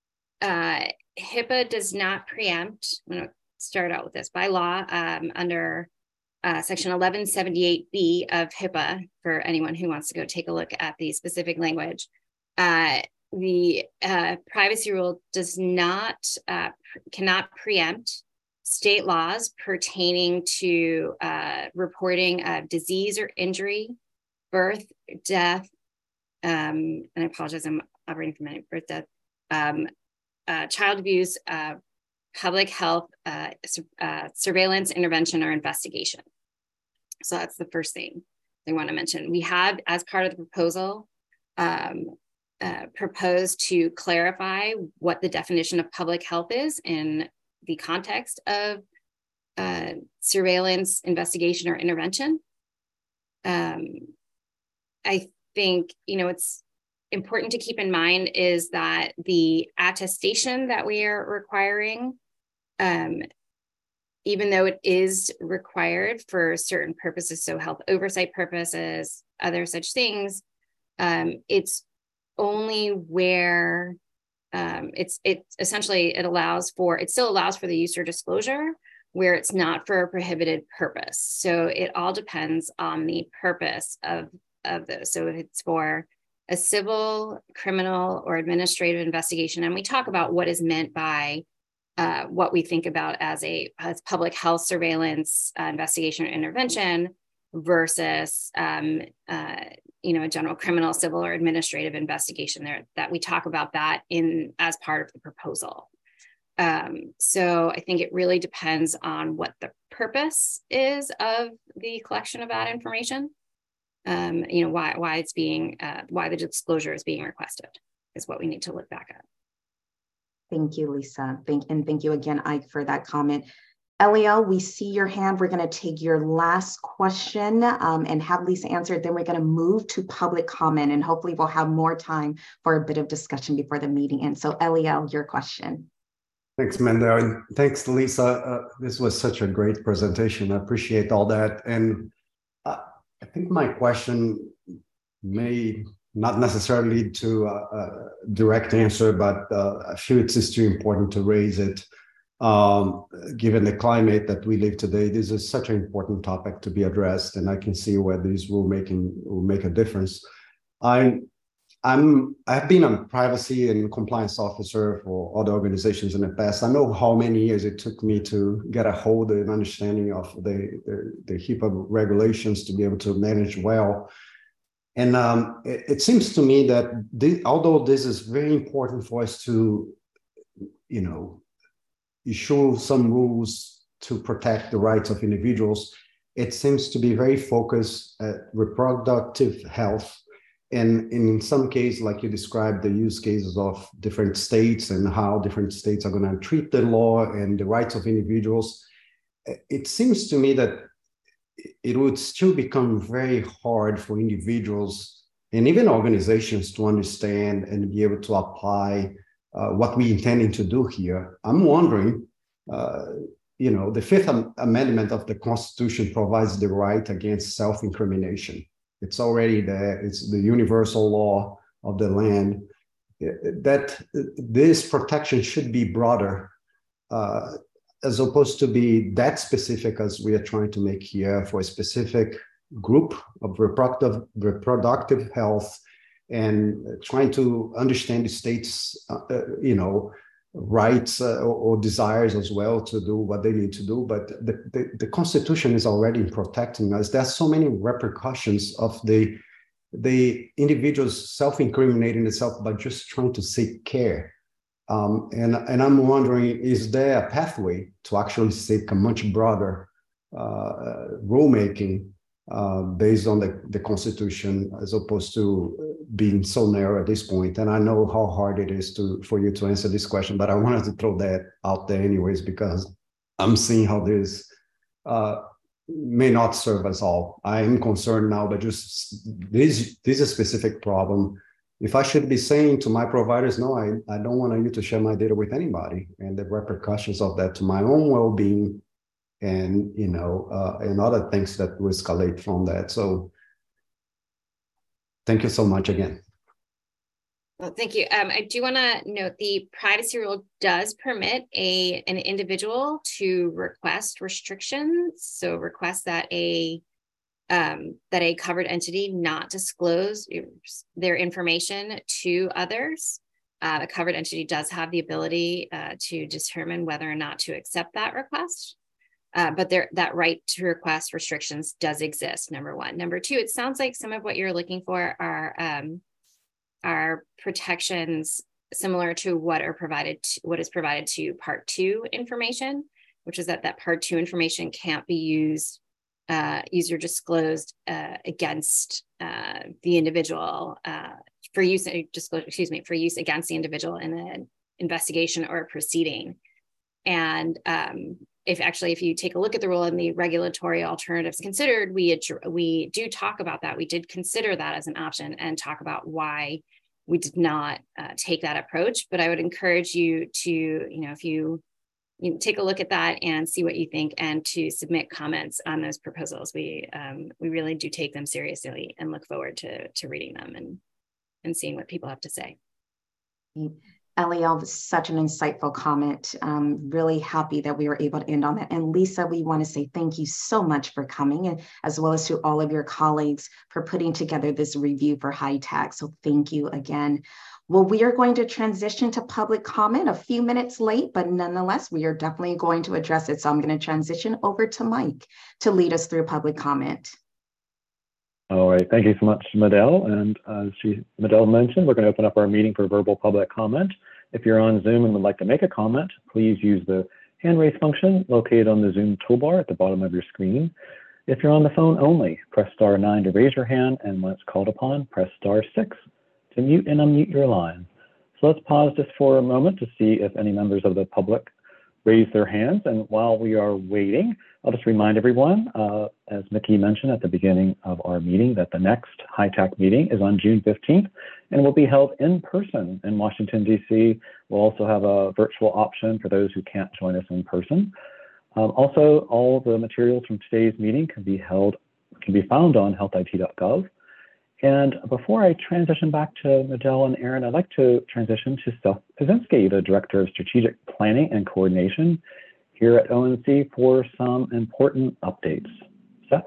HIPAA does not preempt. I'm going to start out with this. By law, under Section 1178B of HIPAA, for anyone who wants to go take a look at the specific language, the privacy rule does not, cannot preempt state laws pertaining to reporting of disease or injury, birth, death, and I apologize, I'm operating from my birth, death, child abuse, public health, surveillance, intervention, or investigation. So that's the first thing I want to mention. We have, as part of the proposal, proposed to clarify what the definition of public health is in the context of surveillance, investigation, or intervention. I think, it's important to keep in mind is that the attestation that we are requiring, even though it is required for certain purposes, so health oversight purposes, other such things, it's only where it still allows for the use or disclosure where it's not for a prohibited purpose. So it all depends on the purpose of those. So if it's for a civil, criminal, or administrative investigation, and we talk about what is meant by what we think about as public health surveillance, investigation, or intervention versus a general criminal, civil, or administrative investigation, there that we talk about that as part of the proposal. So I think it really depends on what the purpose is of the collection of that information. Why it's being, why the disclosure is being requested is what we need to look back at. Thank you, Lisa. Thank you again, Ike, for that comment. Eliel, we see your hand. We're going to take your last question and have Lisa answer it. Then we're going to move to public comment, and hopefully we'll have more time for a bit of discussion before the meeting ends. So Eliel, your question. Thanks, Manda, and thanks, Lisa. This was such a great presentation. I appreciate all that. And I think my question may not necessarily lead to a direct answer, but I feel it's still important to raise it. Given the climate that we live today, this is such an important topic to be addressed, and I can see where this rulemaking will make a difference. I've been a privacy and compliance officer for other organizations in the past. I know how many years it took me to get a hold and understanding of the HIPAA regulations to be able to manage well. And it seems to me that although this is very important for us to, issue some rules to protect the rights of individuals, it seems to be very focused at reproductive health. And in some cases, like you described, the use cases of different states and how different states are going to treat the law and the rights of individuals, it seems to me that it would still become very hard for individuals and even organizations to understand and be able to apply what we're intending to do here. I'm wondering the Fifth Amendment of the Constitution provides the right against self-incrimination. It's already there. It's the universal law of the land. That this protection should be broader, as opposed to be that specific as we are trying to make here for a specific group of reproductive health, and trying to understand the state's, rights or desires as well to do what they need to do. But the Constitution is already protecting us. There's so many repercussions of the individuals self-incriminating themselves by just trying to seek care. And I'm wondering, is there a pathway to actually seek a much broader rulemaking based on the Constitution, as opposed to being so narrow at this point? And I know how hard it is for you to answer this question, but I wanted to throw that out there anyways, because I'm seeing how this may not serve us all. I am concerned now that just this is a specific problem. If I should be saying to my providers, no, I don't want you to share my data with anybody, and the repercussions of that to my own well-being, and and other things that will escalate from that. So thank you so much again. Well, thank you. I do want to note the privacy rule does permit an individual to request restrictions. So request that a covered entity not disclose their information to others. The covered entity does have the ability to determine whether or not to accept that request. But that right to request restrictions does exist, number one. Number two, it sounds like some of what you're looking for are protections similar to what is provided to Part 2 information, which is that Part 2 information can't be used or disclosed against the individual for use against the individual in an investigation or a proceeding. And if you take a look at the rule and the regulatory alternatives considered, we do talk about that. We did consider that as an option and talk about why we did not take that approach. But I would encourage you to, if you take a look at that and see what you think, and to submit comments on those proposals. We really do take them seriously and look forward to reading them and seeing what people have to say. Eliel, such an insightful comment. Really happy that we were able to end on that. And Lisa, we want to say thank you so much for coming, and as well as to all of your colleagues for putting together this review for HITAC. So thank you again. Well, we are going to transition to public comment a few minutes late, but nonetheless, we are definitely going to address it. So I'm going to transition over to Mike to lead us through public comment. All right, thank you so much, Medell. And as Medell mentioned, we're going to open up our meeting for verbal public comment. If you're on Zoom and would like to make a comment, please use the hand raise function located on the Zoom toolbar at the bottom of your screen. If you're on the phone only, press *9 to raise your hand, and when it's called upon, press *6 to mute and unmute your line. So let's pause just for a moment to see if any members of the public raise their hands. And while we are waiting, I'll just remind everyone, as Mickey mentioned at the beginning of our meeting, that the next HITAC meeting is on June 15th and will be held in person in Washington, D.C. We'll also have a virtual option for those who can't join us in person. Also, all the materials from today's meeting can be found on healthit.gov. And before I transition back to Medell and Aaron, I'd like to transition to Seth Pazinski, the Director of Strategic Planning and Coordination here at ONC, for some important updates. Seth?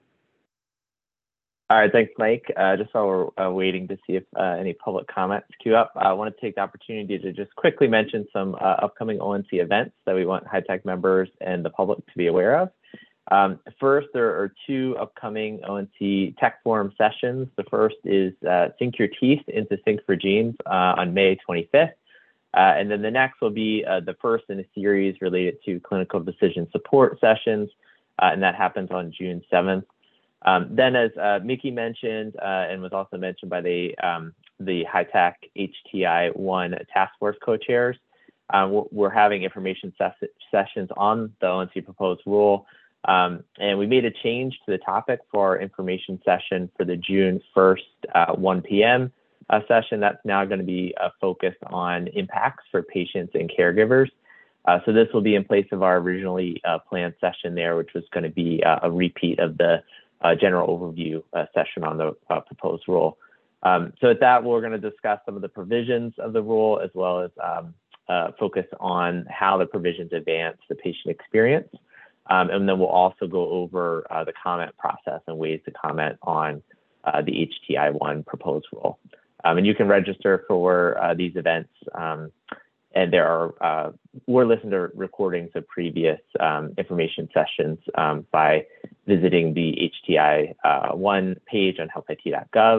All right, thanks, Mike. Just while we're waiting to see if any public comments queue up, I want to take the opportunity to just quickly mention some upcoming ONC events that we want HITAC members and the public to be aware of. First, there are 2 upcoming ONC Tech Forum sessions. The first is Sync Your Teeth into Sync for Genes on May 25th. And then the next will be the first in a series related to clinical decision support sessions, and that happens on June 7th. Then, as Mickey mentioned, and was also mentioned by the HITAC HTI-1 Task Force co-chairs, we're having information sessions on the ONC proposed rule. And we made a change to the topic for our information session for the June 1st 1 p.m. Session. That's now going to be focused on impacts for patients and caregivers. So this will be in place of our originally planned session there, which was going to be a repeat of the general overview session on the proposed rule. So at that, we're going to discuss some of the provisions of the rule, as well as focus on how the provisions advance the patient experience. And then we'll also go over the comment process and ways to comment on the HTI-1 proposed rule. And you can register for these events. And there are, we're listening to recordings of previous information sessions by visiting the HTI-1 page on healthit.gov.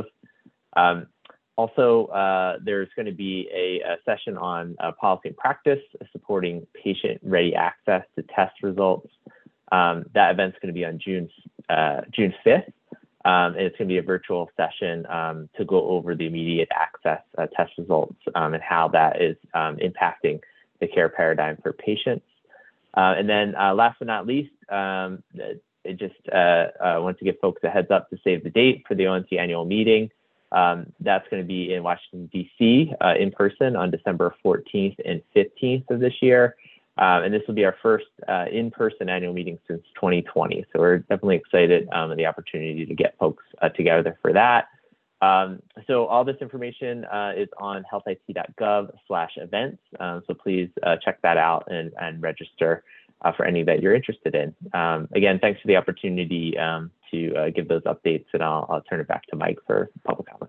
Also, there's going to be a session on policy and practice supporting patient-ready access to test results. That event's going to be on June 5th. And it's going to be a virtual session to go over the immediate access test results and how that is impacting the care paradigm for patients. And then last but not least, I just want to give folks a heads up to save the date for the ONC annual meeting. That's going to be in Washington, D.C. In person on December 14th and 15th of this year. And this will be our first in-person annual meeting since 2020. So we're definitely excited at the opportunity to get folks together for that. So all this information is on healthit.gov/events. So please check that out and register for any that you're interested in. Again, thanks for the opportunity to give those updates, and I'll turn it back to Mike for public comment.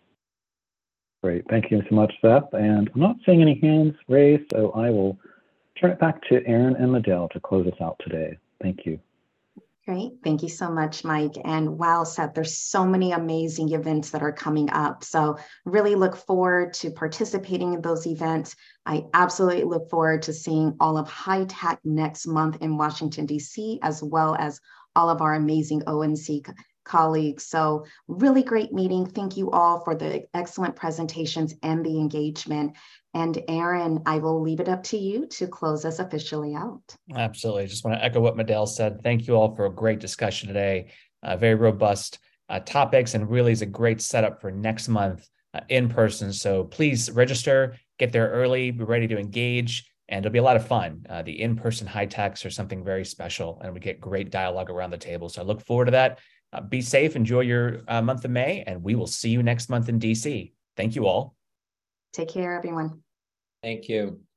Great, thank you so much, Seth. And I'm not seeing any hands raised, so I will turn it back to Erin and Medel to close us out today. Thank you. Great. Thank you so much, Mike. And wow, Seth, there's so many amazing events that are coming up. So really look forward to participating in those events. I absolutely look forward to seeing all of HITAC next month in Washington, D.C., as well as all of our amazing ONC colleagues. So really great meeting. Thank you all for the excellent presentations and the engagement. And Erin, I will leave it up to you to close us officially out. Absolutely. Just want to echo what Medel said. Thank you all for a great discussion today. Very robust topics, and really is a great setup for next month in person. So please register, get there early, be ready to engage, and it'll be a lot of fun. The in-person HITACs are something very special, and we get great dialogue around the table. So I look forward to that. Be safe, enjoy your month of May, and we will see you next month in DC. Thank you all. Take care, everyone. Thank you.